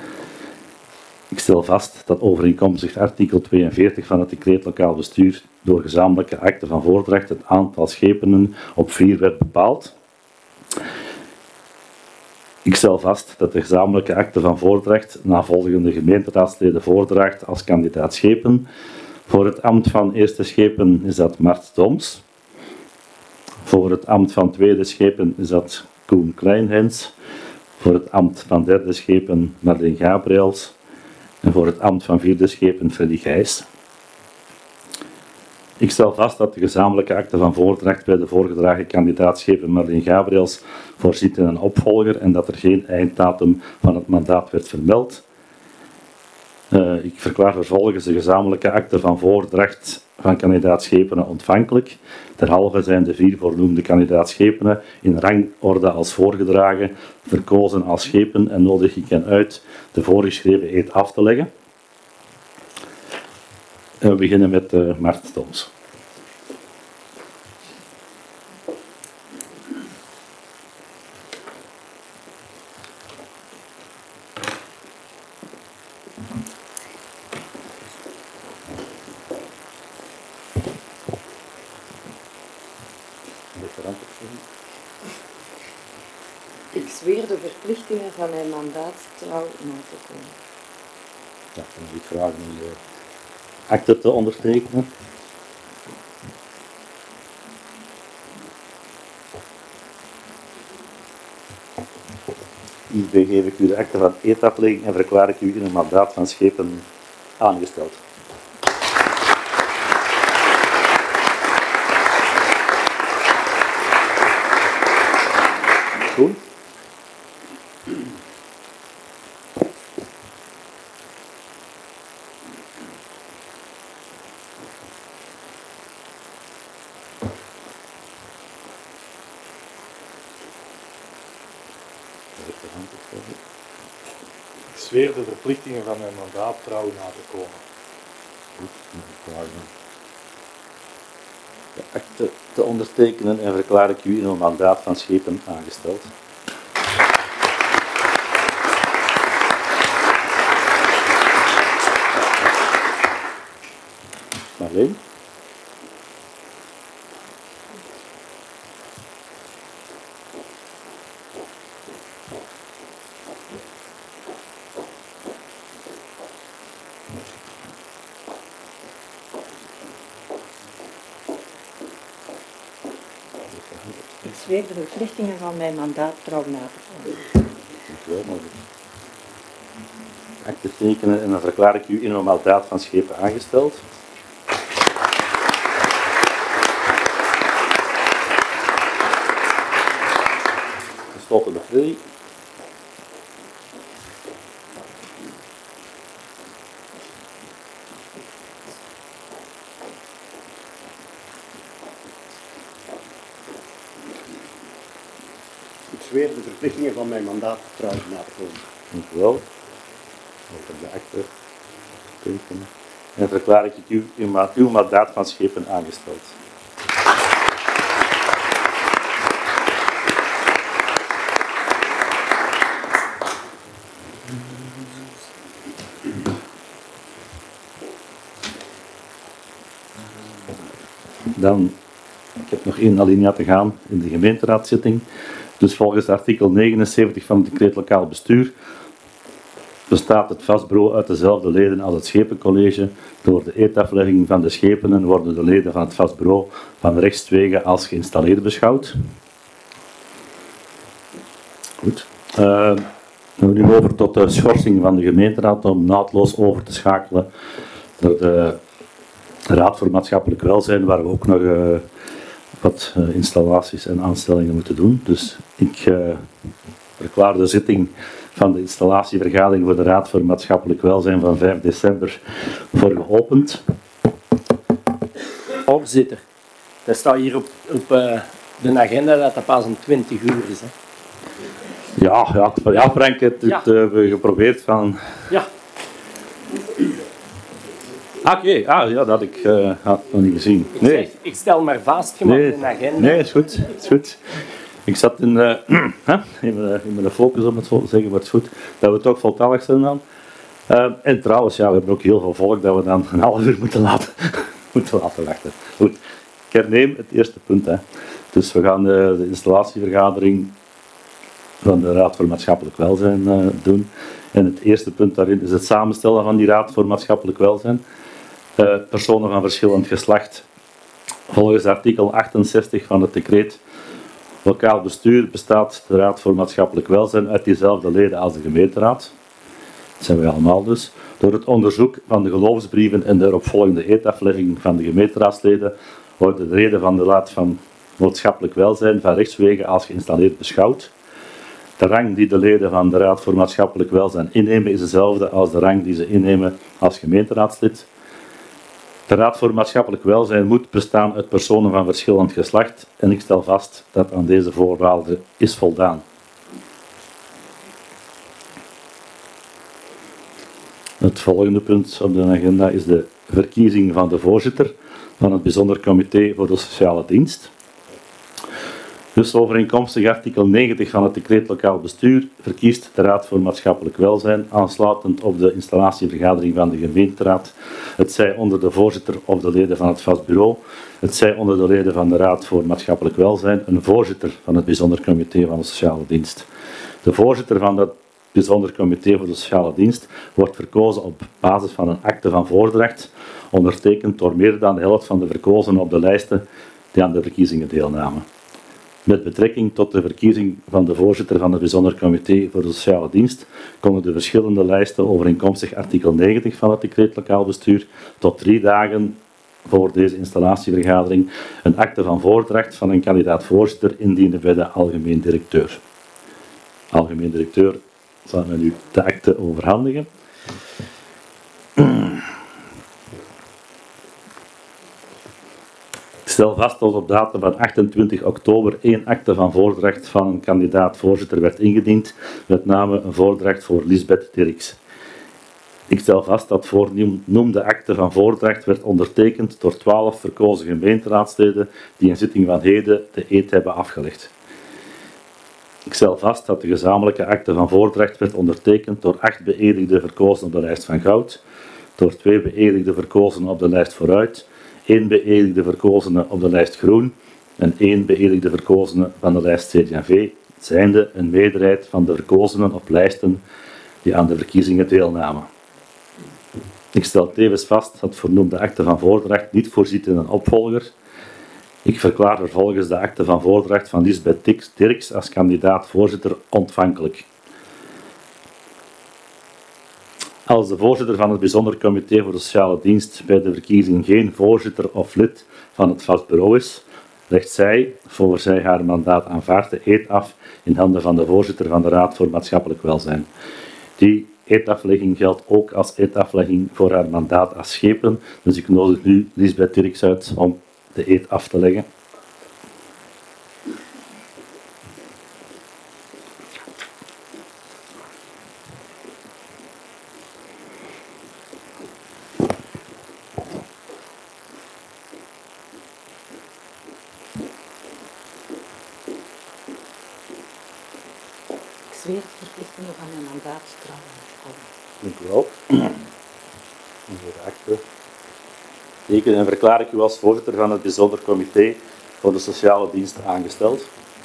Ik stel vast dat overeenkomstig artikel 42 van het decreet lokaal bestuur door gezamenlijke akte van voordracht het aantal schepenen op 4 werd bepaald. Ik stel vast dat de gezamenlijke akte van voordracht na volgende gemeenteraadsleden voordraagt als kandidaat schepen. Voor het ambt van eerste schepen is dat Mart Doms. Voor het ambt van tweede schepen is dat Koen Kleinhens. Voor het ambt van derde schepen Marleen Gabriels. En voor het ambt van vierde schepen Freddy Gijs. Ik stel vast dat de gezamenlijke akte van voordracht bij de voorgedragen kandidaatschepen Marleen Gabriels voorziet in een opvolger en dat er geen einddatum van het mandaat werd vermeld. Ik verklaar vervolgens de gezamenlijke akte van voordracht van kandidaatschepenen ontvankelijk. Derhalve zijn de 4 voornoemde kandidaatschepenen in rangorde als voorgedragen, verkozen als schepen en nodig ik hen uit de voorgeschreven eed af te leggen. En we beginnen met Mart Stoms. Ik zweer de verplichtingen van mijn mandaat trouw na te komen. Ja, dan wil ik vragen om de akte te ondertekenen. Hierbij geef ik u de akte van eetaflegging en verklaar ik u in een mandaat van schepen aangesteld. Goed. Ik zweer de verplichtingen van mijn mandaat trouw na te komen. Goed, dan verklaar ik de akte te ondertekenen en verklaar ik u in een mandaat van schepen aangesteld. Marleen? Ik zweer de verplichtingen van mijn mandaat trouw na te komen. Dankjewel, Marleen. Akte tekenen en dan verklaar ik u in een mandaat van schepen aangesteld. Gesloten bevrijding. Ik zweer de verplichtingen van mijn mandaat trouw na te komen. Dankjewel. Over de akte tekenen. En verklaar ik u uw mandaat van schepen aangesteld. Dan, ik heb nog één alinea te gaan in de gemeenteraadszitting. Dus volgens artikel 79 van het decreet lokaal bestuur bestaat het vastbureau uit dezelfde leden als het schepencollege. Door de eetaflegging van de schepenen worden de leden van het vastbureau van rechtswege als geïnstalleerd beschouwd. Goed. We gaan nu over tot de schorsing van de gemeenteraad om naadloos over te schakelen naar de Raad voor Maatschappelijk Welzijn, waar we ook nog wat installaties en aanstellingen moeten doen. Dus ik verklaar de zitting van de installatievergadering voor de Raad voor Maatschappelijk Welzijn van 5 december voor geopend. Voorzitter, dat staat hier op de agenda dat dat pas om 20 uur is. Hè. Ja, Frank, het hebben we geprobeerd van... Ja. Oké, ja, dat had ik nog niet gezien. Nee. Ik stel maar vast, je mag een agenda. Nee, is goed. Is goed. Ik zat in mijn focus, om het zo te zeggen, maar het is goed dat we toch voltallig zijn dan. En trouwens, ja, we hebben ook heel veel volk dat we dan een half uur moeten laten wachten. Goed, ik herneem het eerste punt. Hè. Dus we gaan de installatievergadering van de Raad voor Maatschappelijk Welzijn doen. En het eerste punt daarin is het samenstellen van die Raad voor Maatschappelijk Welzijn. Personen van verschillend geslacht. Volgens artikel 68 van het decreet lokaal bestuur bestaat de Raad voor Maatschappelijk Welzijn uit diezelfde leden als de gemeenteraad. Dat zijn wij allemaal dus. Door het onderzoek van de geloofsbrieven en de eropvolgende eetaflegging van de gemeenteraadsleden worden de leden van de Raad van Maatschappelijk Welzijn van rechtswege als geïnstalleerd beschouwd. De rang die de leden van de Raad voor Maatschappelijk Welzijn innemen is dezelfde als de rang die ze innemen als gemeenteraadslid. De Raad voor Maatschappelijk Welzijn moet bestaan uit personen van verschillend geslacht en ik stel vast dat aan deze voorwaarden is voldaan. Het volgende punt op de agenda is de verkiezing van de voorzitter van het Bijzonder Comité voor de Sociale Dienst. Dus overeenkomstig artikel 90 van het decreet lokaal bestuur verkiest de Raad voor Maatschappelijk Welzijn, aansluitend op de installatievergadering van de gemeenteraad, het zij onder de voorzitter of de leden van het vast bureau, het zij onder de leden van de Raad voor Maatschappelijk Welzijn, een voorzitter van het Bijzonder Comité van de Sociale Dienst. De voorzitter van het Bijzonder Comité voor de Sociale Dienst wordt verkozen op basis van een akte van voordracht, ondertekend door meer dan de helft van de verkozenen op de lijsten die aan de verkiezingen deelnamen. Met betrekking tot de verkiezing van de voorzitter van het Bijzonder Comité voor de Sociale Dienst konden de verschillende lijsten overeenkomstig artikel 90 van het decreet lokaal bestuur tot 3 dagen voor deze installatievergadering een akte van voordracht van een kandidaat-voorzitter indienen bij de algemeen directeur. Algemeen directeur zal men nu de akte overhandigen. Ik stel vast dat op datum van 28 oktober 1 akte van voordracht van een kandidaat-voorzitter werd ingediend, met name een voordracht voor Lisbeth Dirks. Ik stel vast dat voornoemde akte van voordracht werd ondertekend door 12 verkozen gemeenteraadsleden die in zitting van heden de eed hebben afgelegd. Ik stel vast dat de gezamenlijke akte van voordracht werd ondertekend door 8 beëdigden verkozen op de lijst van goud, door 2 beëdigden verkozenen op de lijst vooruit, 1 beëdigde verkozene op de lijst groen en 1 beëdigde verkozene van de lijst CD&V, zijnde een meerderheid van de verkozenen op lijsten die aan de verkiezingen deelnamen. Ik stel tevens vast dat vernoemde akte van voordracht niet voorziet in een opvolger. Ik verklaar vervolgens de akte van voordracht van Lisbeth Dirks als kandidaat-voorzitter ontvankelijk. Als de voorzitter van het Bijzonder Comité voor de Sociale Dienst bij de verkiezing geen voorzitter of lid van het vast bureau is, legt zij, voor zij haar mandaat aanvaardt, de eed af in handen van de voorzitter van de Raad voor Maatschappelijk Welzijn. Die eedaflegging geldt ook als eedaflegging voor haar mandaat als schepen, dus ik nodig nu Lisbeth Dirks uit om de eed af te leggen. Ik zweer de verplichtingen van mijn mandaat trouw na te komen. Dank u wel. Hier achter. Teken en verklaar ik u als voorzitter van het Bijzonder Comité voor de Sociale Dienst aangesteld.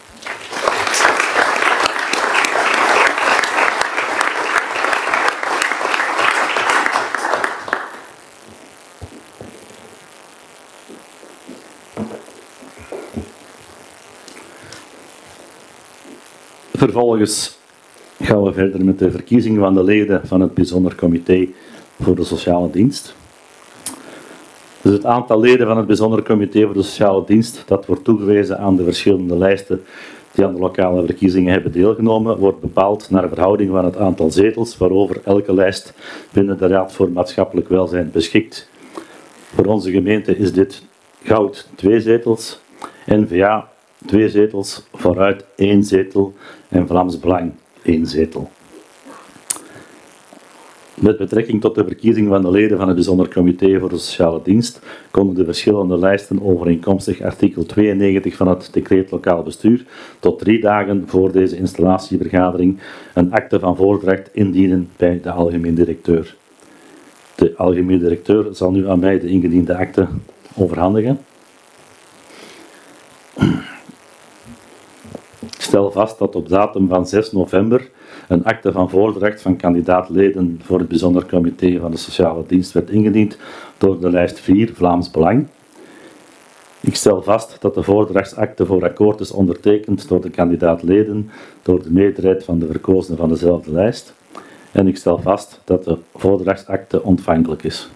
Vervolgens gaan we verder met de verkiezing van de leden van het Bijzonder Comité voor de Sociale Dienst. Dus het aantal leden van het Bijzonder Comité voor de Sociale Dienst dat wordt toegewezen aan de verschillende lijsten die aan de lokale verkiezingen hebben deelgenomen, wordt bepaald naar verhouding van het aantal zetels waarover elke lijst binnen de Raad voor Maatschappelijk Welzijn beschikt. Voor onze gemeente is dit goud 2 zetels, N-VA 2 zetels, vooruit 1 zetel en Vlaams Belang 1 zetel. Met betrekking tot de verkiezing van de leden van het Bijzonder Comité voor de Sociale Dienst konden de verschillende lijsten overeenkomstig artikel 92 van het decreet lokaal bestuur tot 3 dagen voor deze installatievergadering een akte van voordracht indienen bij de algemeen directeur. De algemeen directeur zal nu aan mij de ingediende akte overhandigen. Ik stel vast dat op datum van 6 november een akte van voordracht van kandidaatleden voor het Bijzonder Comité van de Sociale Dienst werd ingediend door de lijst 4 Vlaams Belang. Ik stel vast dat de voordrachtsakte voor akkoord is ondertekend door de kandidaatleden door de meerderheid van de verkozenen van dezelfde lijst. En ik stel vast dat de voordrachtsakte ontvankelijk is.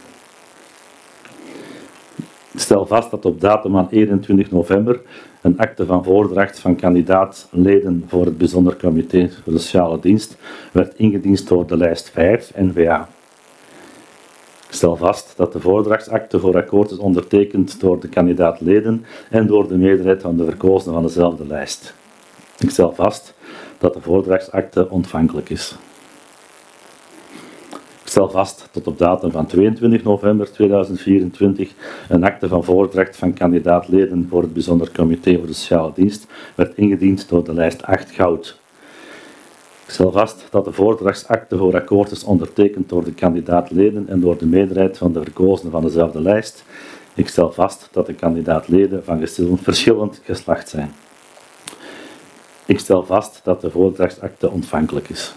Ik stel vast dat op datum van 21 november een akte van voordracht van kandidaatleden voor het Bijzonder Comité voor de Sociale Dienst werd ingediend door de lijst 5 N-VA. Ik stel vast dat de voordrachtsakte voor akkoord is ondertekend door de kandidaatleden en door de meerderheid van de verkozenen van dezelfde lijst. Ik stel vast dat de voordrachtsakte ontvankelijk is. Ik stel vast dat op datum van 22 november 2024 een akte van voordracht van kandidaat-leden voor het Bijzonder Comité voor de Sociale Dienst werd ingediend door de lijst 8 Goud. Ik stel vast dat de voordrachtsakte voor akkoord is ondertekend door de kandidaat-leden en door de meerderheid van de verkozenen van dezelfde lijst. Ik stel vast dat de kandidaat-leden van verschillend geslacht zijn. Ik stel vast dat de voordrachtsakte ontvankelijk is.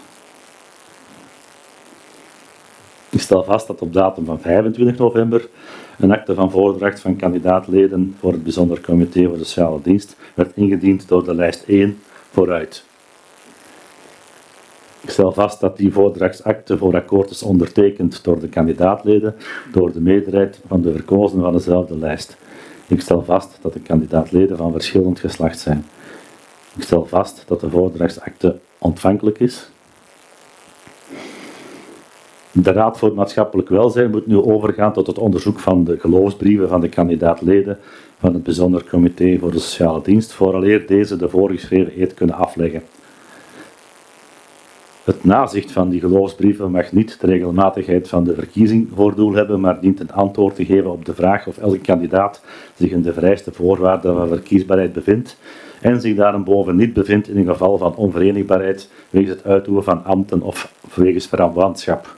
Ik stel vast dat op datum van 25 november een akte van voordracht van kandidaat-leden voor het Bijzonder Comité voor de Sociale Dienst werd ingediend door de lijst 1 vooruit. Ik stel vast dat die voordrachtsakte voor akkoord is ondertekend door de kandidaatleden, door de meerderheid van de verkozenen van dezelfde lijst. Ik stel vast dat de kandidaatleden van verschillend geslacht zijn. Ik stel vast dat de voordrachtsakte ontvankelijk is. De Raad voor Maatschappelijk Welzijn moet nu overgaan tot het onderzoek van de geloofsbrieven van de kandidaatleden van het Bijzonder Comité voor de Sociale Dienst, vooraleer deze de voorgeschreven eed kunnen afleggen. Het nazicht van die geloofsbrieven mag niet de regelmatigheid van de verkiezing voor doel hebben, maar dient een antwoord te geven op de vraag of elke kandidaat zich in de vereiste voorwaarden van verkiesbaarheid bevindt en zich daarboven niet bevindt in een geval van onverenigbaarheid wegens het uitoefenen van ambten of wegens verwantschap.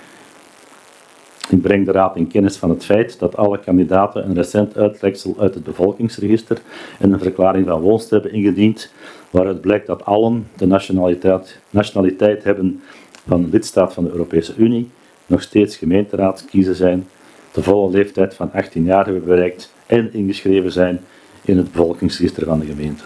Ik breng de Raad in kennis van het feit dat alle kandidaten een recent uittreksel uit het bevolkingsregister en een verklaring van woonst hebben ingediend, waaruit blijkt dat allen de nationaliteit hebben van een lidstaat van de Europese Unie, nog steeds gemeenteraadskiezer zijn, de volle leeftijd van 18 jaar hebben bereikt en ingeschreven zijn in het bevolkingsregister van de gemeente.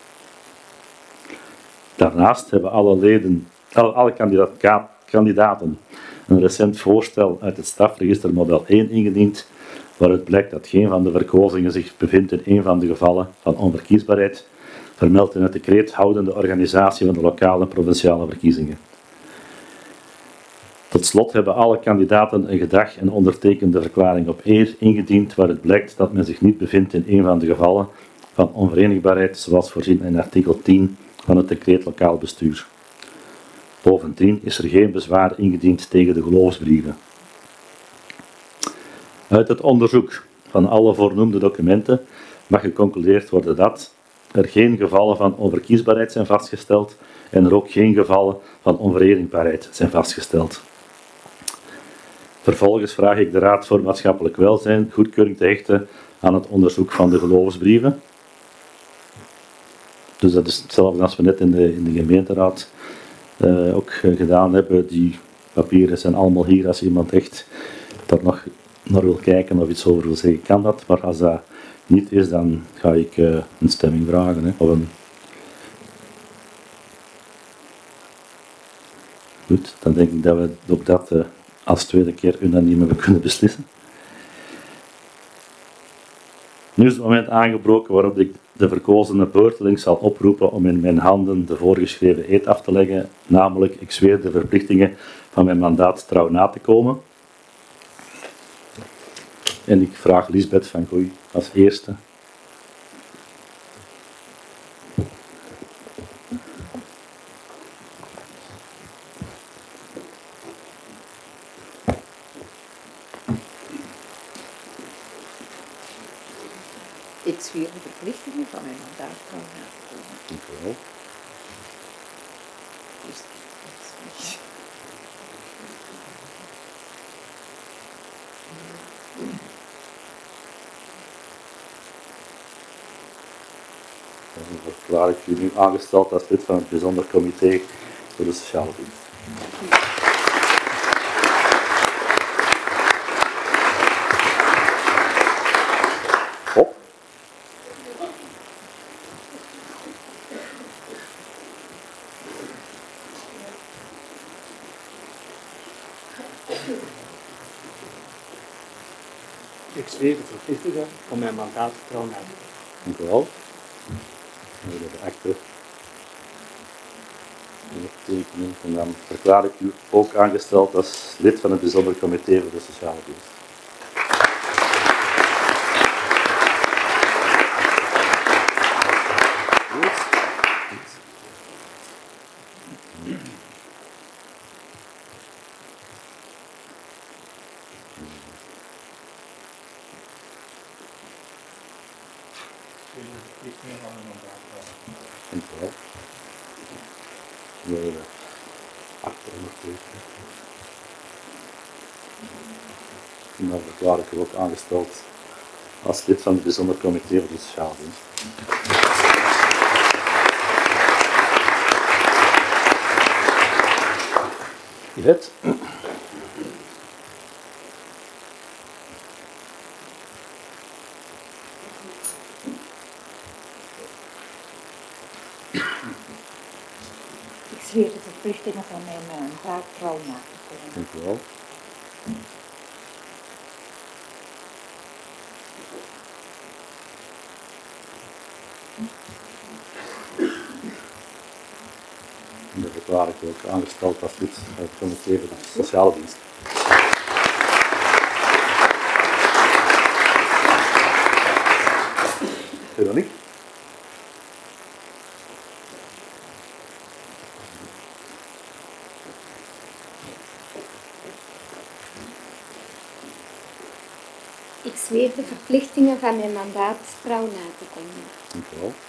Daarnaast hebben alle kandidaten een recent voorstel uit het stafregister model 1 ingediend, waaruit blijkt dat geen van de verkozingen zich bevindt in een van de gevallen van onverkiesbaarheid, vermeld in het decreet houdende organisatie van de lokale en provinciale verkiezingen. Tot slot hebben alle kandidaten een gedrag en ondertekende verklaring op eer ingediend, waaruit blijkt dat men zich niet bevindt in een van de gevallen van onverenigbaarheid, zoals voorzien in artikel 10 van het decreet lokaal bestuur. Bovendien is er geen bezwaar ingediend tegen de geloofsbrieven. Uit het onderzoek van alle voornoemde documenten mag geconcludeerd worden dat er geen gevallen van onverkiesbaarheid zijn vastgesteld en er ook geen gevallen van onverenigbaarheid zijn vastgesteld. Vervolgens vraag ik de Raad voor Maatschappelijk Welzijn goedkeuring te hechten aan het onderzoek van de geloofsbrieven. Dus dat is hetzelfde als we net in de gemeenteraad ook gedaan hebben. Die papieren zijn allemaal hier als iemand echt daar nog naar wil kijken of iets over wil zeggen, kan dat. Maar als dat niet is, dan ga ik een stemming vragen. Hè, of een... Goed, dan denk ik dat we ook dat als tweede keer unaniem hebben kunnen beslissen. Nu is het moment aangebroken waarop ik de verkozene beurtelings zal oproepen om in mijn handen de voorgeschreven eed af te leggen, namelijk ik zweer de verplichtingen van mijn mandaat trouw na te komen. En ik vraag Lisbeth van Gooi als eerste. Ik zweer de verplichtingen van mijn mandaat trouw na te komen. Dank u wel. Dan verklaar ik u nu aangesteld als lid van het Bijzonder Comité voor de Sociale Dienst. Op. Ik zweer de verplichtingen van mijn mandaat trouw na te komen. Dank u wel. Dan wil ik de akte tekenen en dan verklaar ik u ook aangesteld als lid van het Bijzonder Comité voor de Sociale Dienst. wil je de akte ondertekenen. En dan verklaar ik u ook aangesteld als lid van het bijzonder comité voor de sociale dienst. Yvette. Ik zweer de verplichtingen van mijn mandaat trouw na te komen. Dank u wel. En dat verklaar ik ook aangesteld als lid van het comité voor de sociale dienst. Veronique? Ik zweer de verplichtingen van mijn mandaat trouw na te komen. Dank u wel.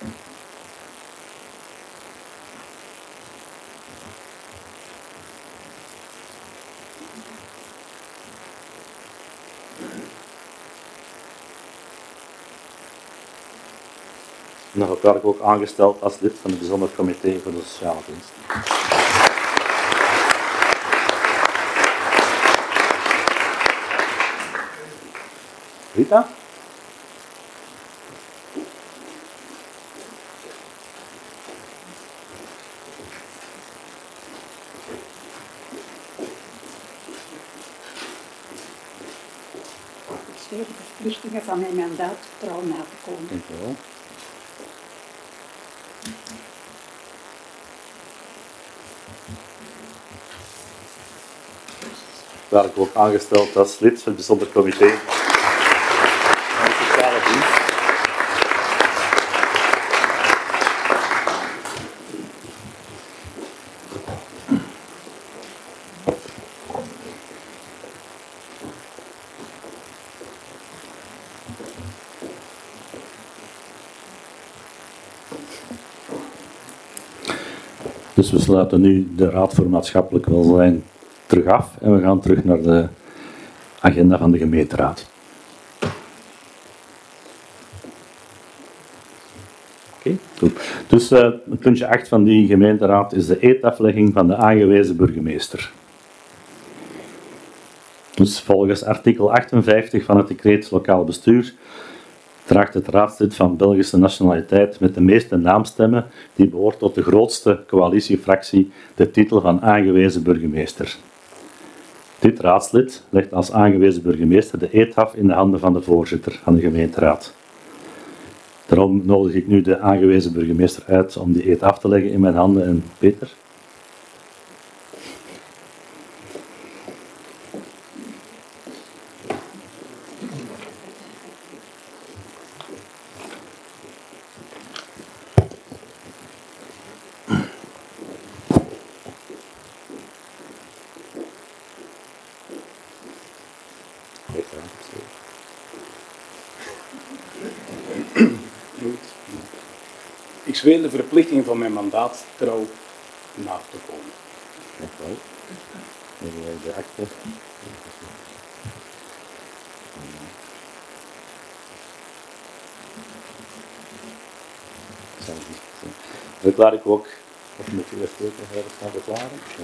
En dan verklaar ik ook aangesteld als lid van het bijzonder comité voor de sociale dienst. Rita? Ik zweer de verplichtingen van mijn mandaat trouw na te komen. Dank u wel. Verklaar ik ook aangesteld als lid van het bijzonder comité van de sociale dienst. Dus we sluiten nu de Raad voor Maatschappelijk Welzijn terug af en we gaan terug naar de agenda van de gemeenteraad. Oké, goed. Dus puntje 8 van die gemeenteraad is de eedaflegging van de aangewezen burgemeester. Dus volgens artikel 58 van het decreet lokaal bestuur draagt het raadslid van Belgische nationaliteit met de meeste naamstemmen, die behoort tot de grootste coalitiefractie, de titel van aangewezen burgemeester. Dit raadslid legt als aangewezen burgemeester de eed af in de handen van de voorzitter van de gemeenteraad. Daarom nodig ik nu de aangewezen burgemeester uit om die eed af te leggen in mijn handen. En Peter? Ik zweer de verplichtingen van mijn mandaat trouw na te komen. Dank u wel. Even wij de akte. Verklaar ik ook, of moet je eerst ook nog ergens gaan verklaren? Ja.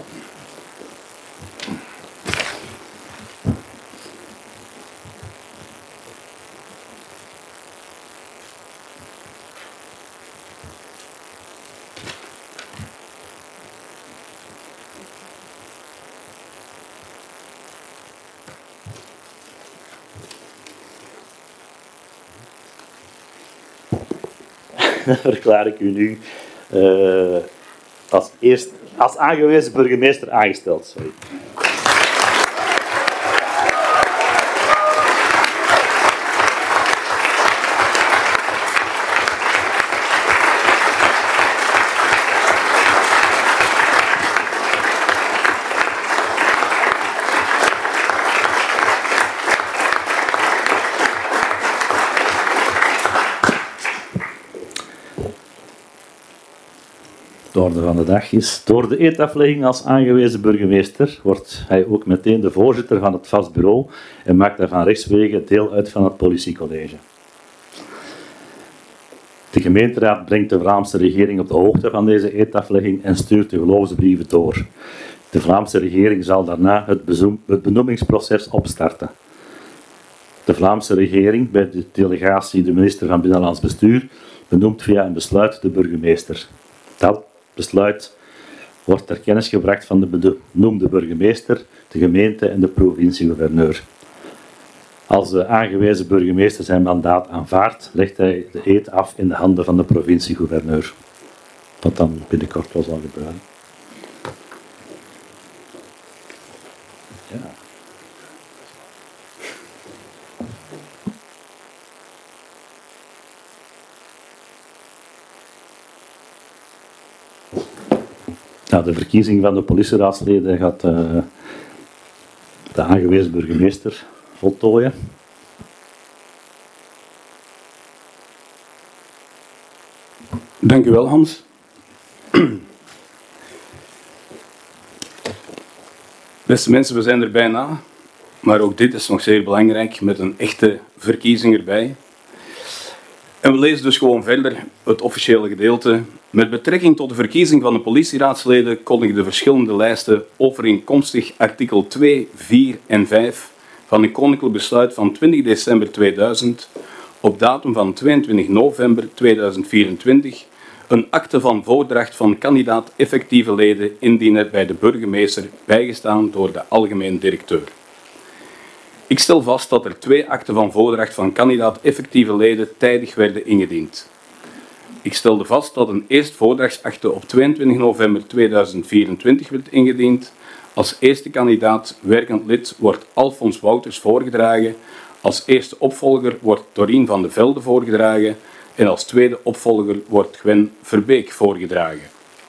Dan verklaar ik u nu als aangewezen burgemeester aangesteld. Sorry. De orde van de dag is: door de eedaflegging als aangewezen burgemeester wordt hij ook meteen de voorzitter van het vast bureau en maakt hij van rechtswege deel uit van het politiecollege. De gemeenteraad brengt de Vlaamse regering op de hoogte van deze eedaflegging en stuurt de geloofsbrieven door. De Vlaamse regering zal daarna het benoemingsproces opstarten. De Vlaamse regering, bij de delegatie de minister van Binnenlands Bestuur, benoemt via een besluit de burgemeester. Dat besluit wordt ter kennis gebracht van de benoemde burgemeester, de gemeente en de provincie-gouverneur. Als de aangewezen burgemeester zijn mandaat aanvaardt, legt hij de eed af in de handen van de provincie-gouverneur. Wat dan binnenkort wel zal gebeuren. Ja. Nou, de verkiezing van de politieraadsleden gaat de aangewezen burgemeester voltooien. Dank u wel, Hans. Beste mensen, we zijn er bijna. Maar ook dit is nog zeer belangrijk, met een echte verkiezing erbij. En we lezen dus gewoon verder het officiële gedeelte. Met betrekking tot de verkiezing van de politieraadsleden kondigen de verschillende lijsten overeenkomstig artikel 2, 4 en 5 van het Koninklijk Besluit van 20 december 2000 op datum van 22 november 2024 een akte van voordracht van kandidaat effectieve leden indienen bij de burgemeester, bijgestaan door de algemeen directeur. Ik stel vast dat er 2 akten van voordracht van kandidaat effectieve leden tijdig werden ingediend. Ik stelde vast dat een eerste voordrachtsakte op 22 november 2024 werd ingediend. Als eerste kandidaat werkend lid wordt Alfons Wouters voorgedragen. Als eerste opvolger wordt Dorien van de Velde voorgedragen. En als tweede opvolger wordt Gwen Verbeek voorgedragen.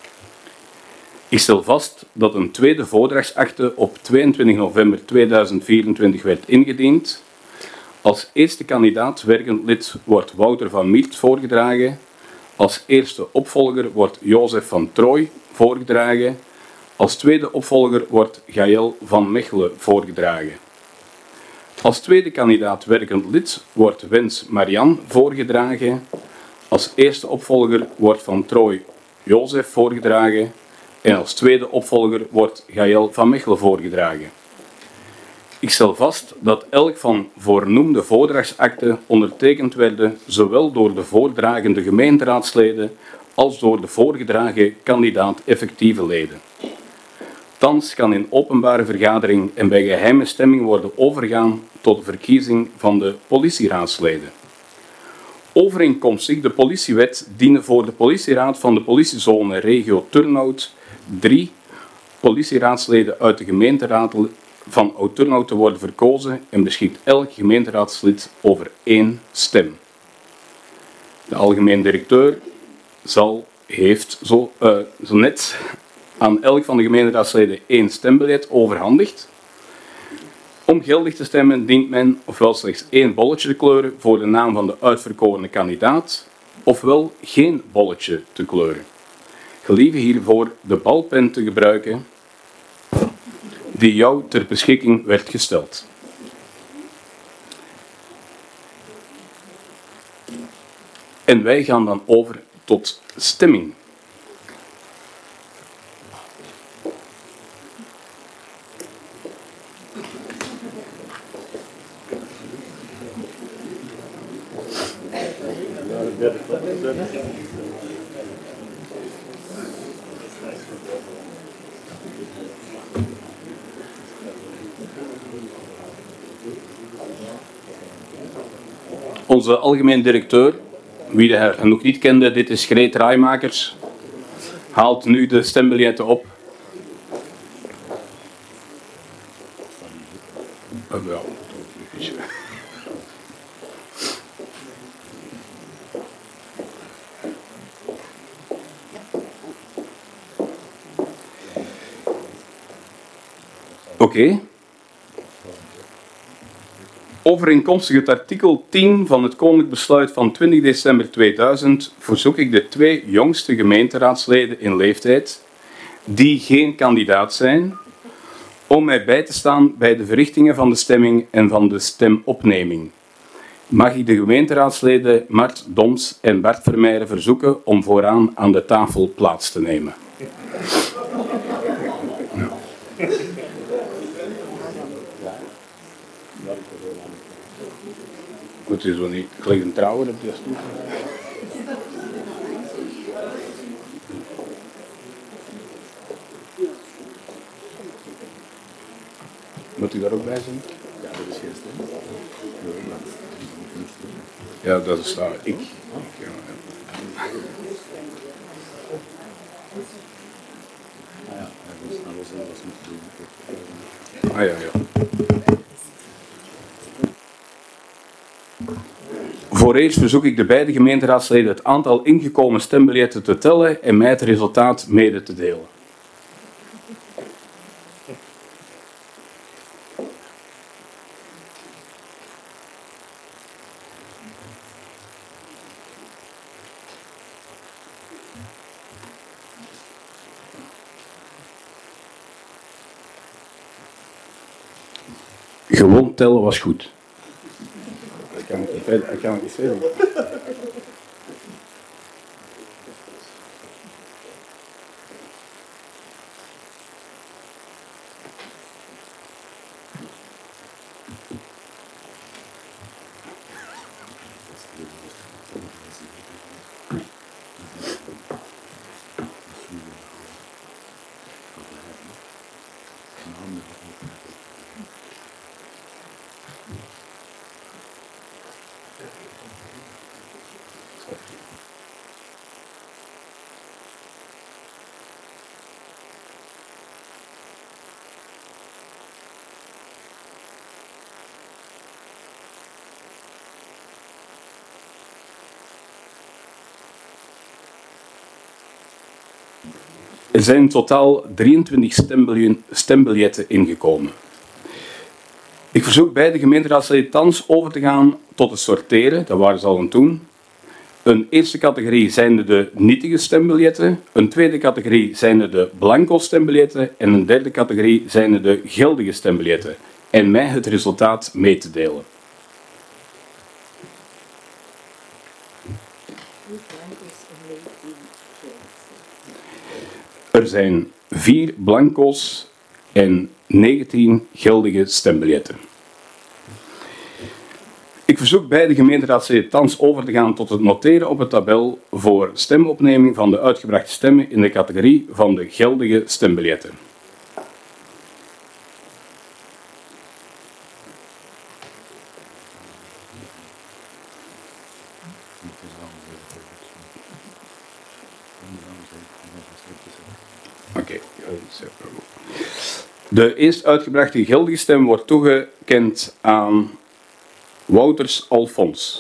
Ik stel vast dat een tweede voordrachtsakte op 22 november 2024 werd ingediend. Als eerste kandidaat werkend lid wordt Wouter van Miert voorgedragen. Als eerste opvolger wordt Jozef van Trooij voorgedragen. Als tweede opvolger wordt Gaël van Mechelen voorgedragen. Als tweede kandidaat werkend lid wordt Wens Marian voorgedragen. Als eerste opvolger wordt Van Trooij Jozef voorgedragen. En als tweede opvolger wordt Gaël van Mechelen voorgedragen. Ik stel vast dat elk van voornoemde voordrachtsakten ondertekend werden, zowel door de voordragende gemeenteraadsleden als door de voorgedragen kandidaat effectieve leden. Thans kan in openbare vergadering en bij geheime stemming worden overgegaan tot de verkiezing van de politieraadsleden. Overeenkomstig de politiewet dienen voor de politieraad van de politiezone regio Turnhout 3 politieraadsleden uit de gemeenteraad van Oud-Turnhout te worden verkozen en beschikt elk gemeenteraadslid over 1 stem. De algemeen directeur heeft zo net aan elk van de gemeenteraadsleden 1 stembiljet overhandigd. Om geldig te stemmen dient men ofwel slechts 1 bolletje te kleuren voor de naam van de uitverkorene kandidaat, ofwel geen bolletje te kleuren. Gelieve hiervoor de balpen te gebruiken die jou ter beschikking werd gesteld. En wij gaan dan over tot stemming. Onze algemeen directeur, wie de nog niet kende, dit is Greet Raaimakers, haalt nu de stembiljetten op. Oké. Overeenkomstig het artikel 10 van het Koninklijk Besluit van 20 december 2000 verzoek ik de 2 jongste gemeenteraadsleden in leeftijd, die geen kandidaat zijn, om mij bij te staan bij de verrichtingen van de stemming en van de stemopneming. Mag ik de gemeenteraadsleden Mart Doms en Bart Vermeijeren verzoeken om vooraan aan de tafel plaats te nemen. Goed, is wel niet gelijk een trouwen op de stoel. Moet u daar ook bij zijn? Ja, dat is geen stem. Ja, dat is daar. Ik. Ah ja, ja. Vooreerst verzoek ik de beide gemeenteraadsleden het aantal ingekomen stembiljetten te tellen en mij het resultaat mede te delen. Gewoon tellen was goed. Ik kan het niet veel. Er zijn in totaal 23 stembiljetten ingekomen. Ik verzoek beide gemeenteraadsleden thans over te gaan tot het sorteren, dat waren ze al aan het doen. Een eerste categorie zijn de nietige stembiljetten, een tweede categorie zijn de blanco stembiljetten en een derde categorie zijn de geldige stembiljetten. En mij het resultaat mee te delen. Er zijn 4 blanco's en 19 geldige stembiljetten. Ik verzoek beide gemeenteraadsleden thans over te gaan tot het noteren op het tabel voor stemopneming van de uitgebrachte stemmen in de categorie van de geldige stembiljetten. De eerst uitgebrachte geldige stem wordt toegekend aan Wouters Alfons.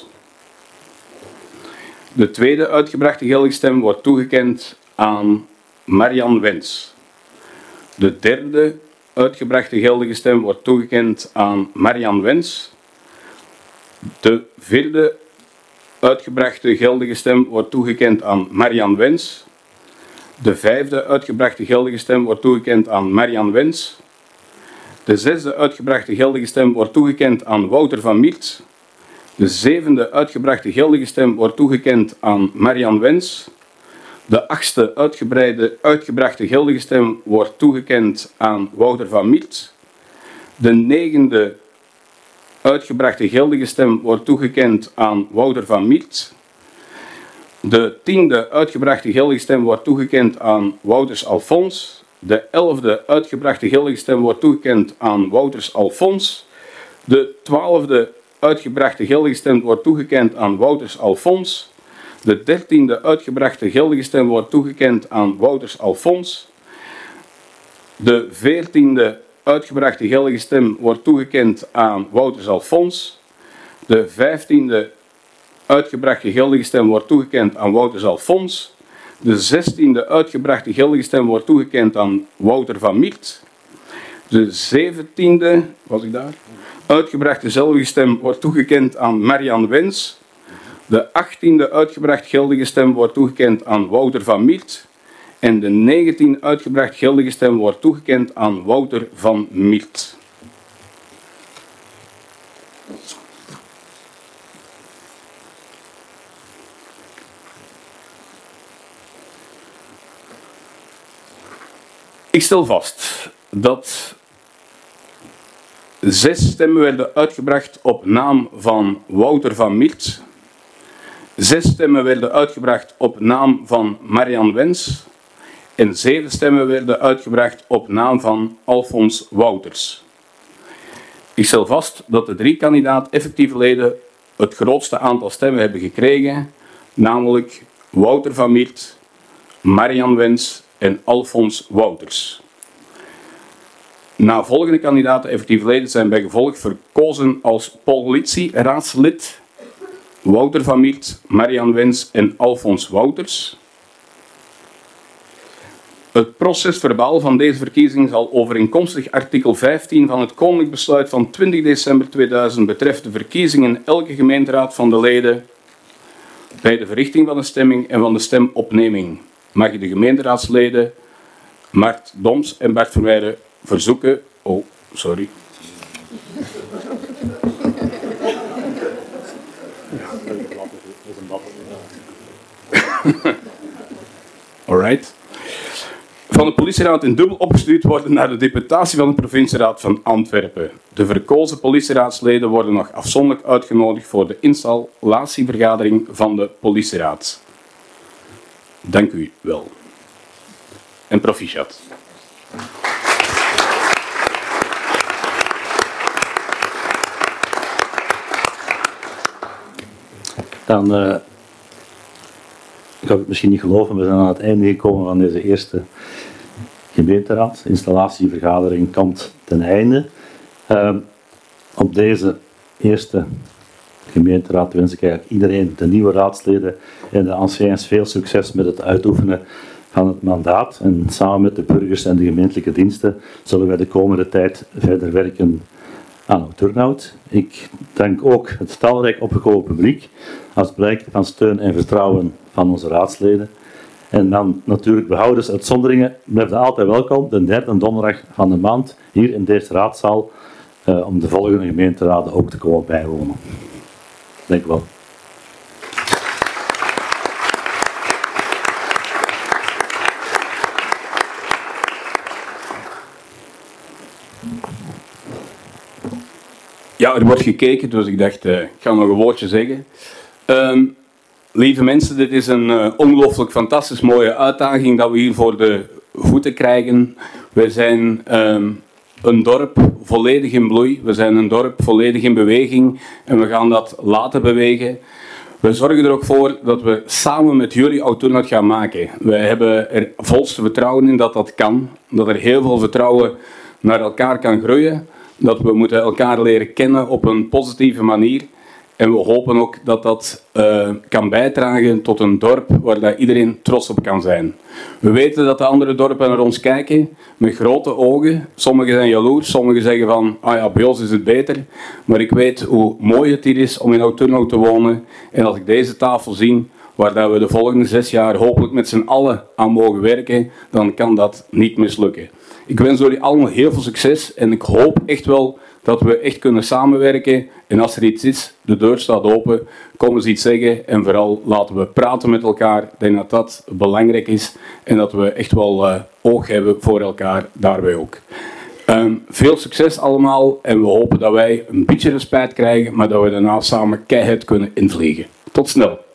De tweede uitgebrachte geldige stem wordt toegekend aan Marian Wens. De derde uitgebrachte geldige stem wordt toegekend aan Marian Wens. De vierde uitgebrachte geldige stem wordt toegekend aan Marian Wens. De vijfde uitgebrachte geldige stem wordt toegekend aan Marian Wens. De zesde uitgebrachte geldige stem wordt toegekend aan Wouter van Miert. De zevende uitgebrachte geldige stem wordt toegekend aan Marian Wens. De achtste uitgebrachte geldige stem wordt toegekend aan Wouter van Miert. De negende uitgebrachte geldige stem wordt toegekend aan Wouter van Miert. De 10e uitgebrachte geldige stem wordt toegekend aan Wouters Alfons. De 11e uitgebrachte geldige stem wordt toegekend aan Wouters Alfons. De 12e uitgebrachte geldige stem wordt toegekend aan Wouters Alfons. De 13e uitgebrachte geldige stem wordt toegekend aan Wouters Alfons. De 14e uitgebrachte geldige stem wordt toegekend aan Wouters Alfons. De 15e uitgebrachte geldige stem wordt toegekend aan Wouters Alfons. De 16e uitgebrachte geldige stem wordt toegekend aan Wouter van Miert. De 17e, was ik daar? Uitgebrachte geldige stem wordt toegekend aan Marian Wens. De 18e uitgebracht geldige stem wordt toegekend aan Wouter van Miert. En de 19e uitgebracht geldige stem wordt toegekend aan Wouter van Miert. Ik stel vast dat 6 stemmen werden uitgebracht op naam van Wouter van Miert. 6 stemmen werden uitgebracht op naam van Marian Wens. En 7 stemmen werden uitgebracht op naam van Alfons Wouters. Ik stel vast dat de 3 kandidaat-effectieve leden het grootste aantal stemmen hebben gekregen, namelijk Wouter van Miert, Marian Wens en Alfons Wouters. Navolgende kandidaten-effectieve leden zijn bij gevolg verkozen als politieraadslid Wouter van Miert, Marian Wens en Alfons Wouters. Het procesverbaal van deze verkiezing zal overeenkomstig artikel 15 van het Koninklijk Besluit van 20 december 2000 betreft de verkiezingen in elke gemeenteraad van de leden bij de verrichting van de stemming en van de stemopneming mag je de gemeenteraadsleden Mart Doms en Bart Verwijden verzoeken. Oh, sorry. Alright. Van de politieraad in dubbel opgestuurd worden naar de deputatie van de provincieraad van Antwerpen. De verkozen politieraadsleden worden nog afzonderlijk uitgenodigd voor de installatievergadering van de politieraad. Dank u wel. En proficiat. Dan, ik ga het misschien niet geloven, we zijn aan het einde gekomen van deze eerste gemeenteraad. De installatievergadering komt ten einde. Op deze eerste gemeenteraad wens ik eigenlijk iedereen, de nieuwe raadsleden en de anciens, veel succes met het uitoefenen van het mandaat. En samen met de burgers en de gemeentelijke diensten zullen wij de komende tijd verder werken aan uw turnout. Ik dank ook het talrijk opgekomen publiek als blijk van steun en vertrouwen van onze raadsleden. En dan natuurlijk behoudens uitzonderingen blijft altijd welkom de 3e donderdag van de maand hier in deze raadzaal om de volgende gemeenteraden ook te komen bijwonen. Dank u wel. Ja, er wordt gekeken, dus ik dacht, ik ga nog een woordje zeggen. Lieve mensen, dit is een ongelooflijk fantastisch mooie uitdaging dat we hier voor de voeten krijgen. We zijn een dorp volledig in bloei, we zijn een dorp volledig in beweging en we gaan dat laten bewegen. We zorgen er ook voor dat we samen met jullie Oud-Turnhout gaan maken. Wij hebben er volste vertrouwen in dat dat kan, dat er heel veel vertrouwen naar elkaar kan groeien. Dat we moeten elkaar leren kennen op een positieve manier. En we hopen ook dat dat kan bijdragen tot een dorp waar dat iedereen trots op kan zijn. We weten dat de andere dorpen naar ons kijken met grote ogen. Sommigen zijn jaloers, sommigen zeggen van, ah ja, bij ons is het beter. Maar ik weet hoe mooi het hier is om in Oud-Turnhout te wonen. En als ik deze tafel zie, waar dat we de volgende 6 jaar hopelijk met z'n allen aan mogen werken, dan kan dat niet mislukken. Ik wens jullie allemaal heel veel succes en ik hoop echt wel dat we echt kunnen samenwerken. En als er iets is, de deur staat open, kom eens iets zeggen en vooral laten we praten met elkaar. Ik denk dat dat belangrijk is en dat we echt wel oog hebben voor elkaar, daarbij ook. Veel succes allemaal en we hopen dat wij een beetje respect krijgen, maar dat we daarna samen keihard kunnen invliegen. Tot snel!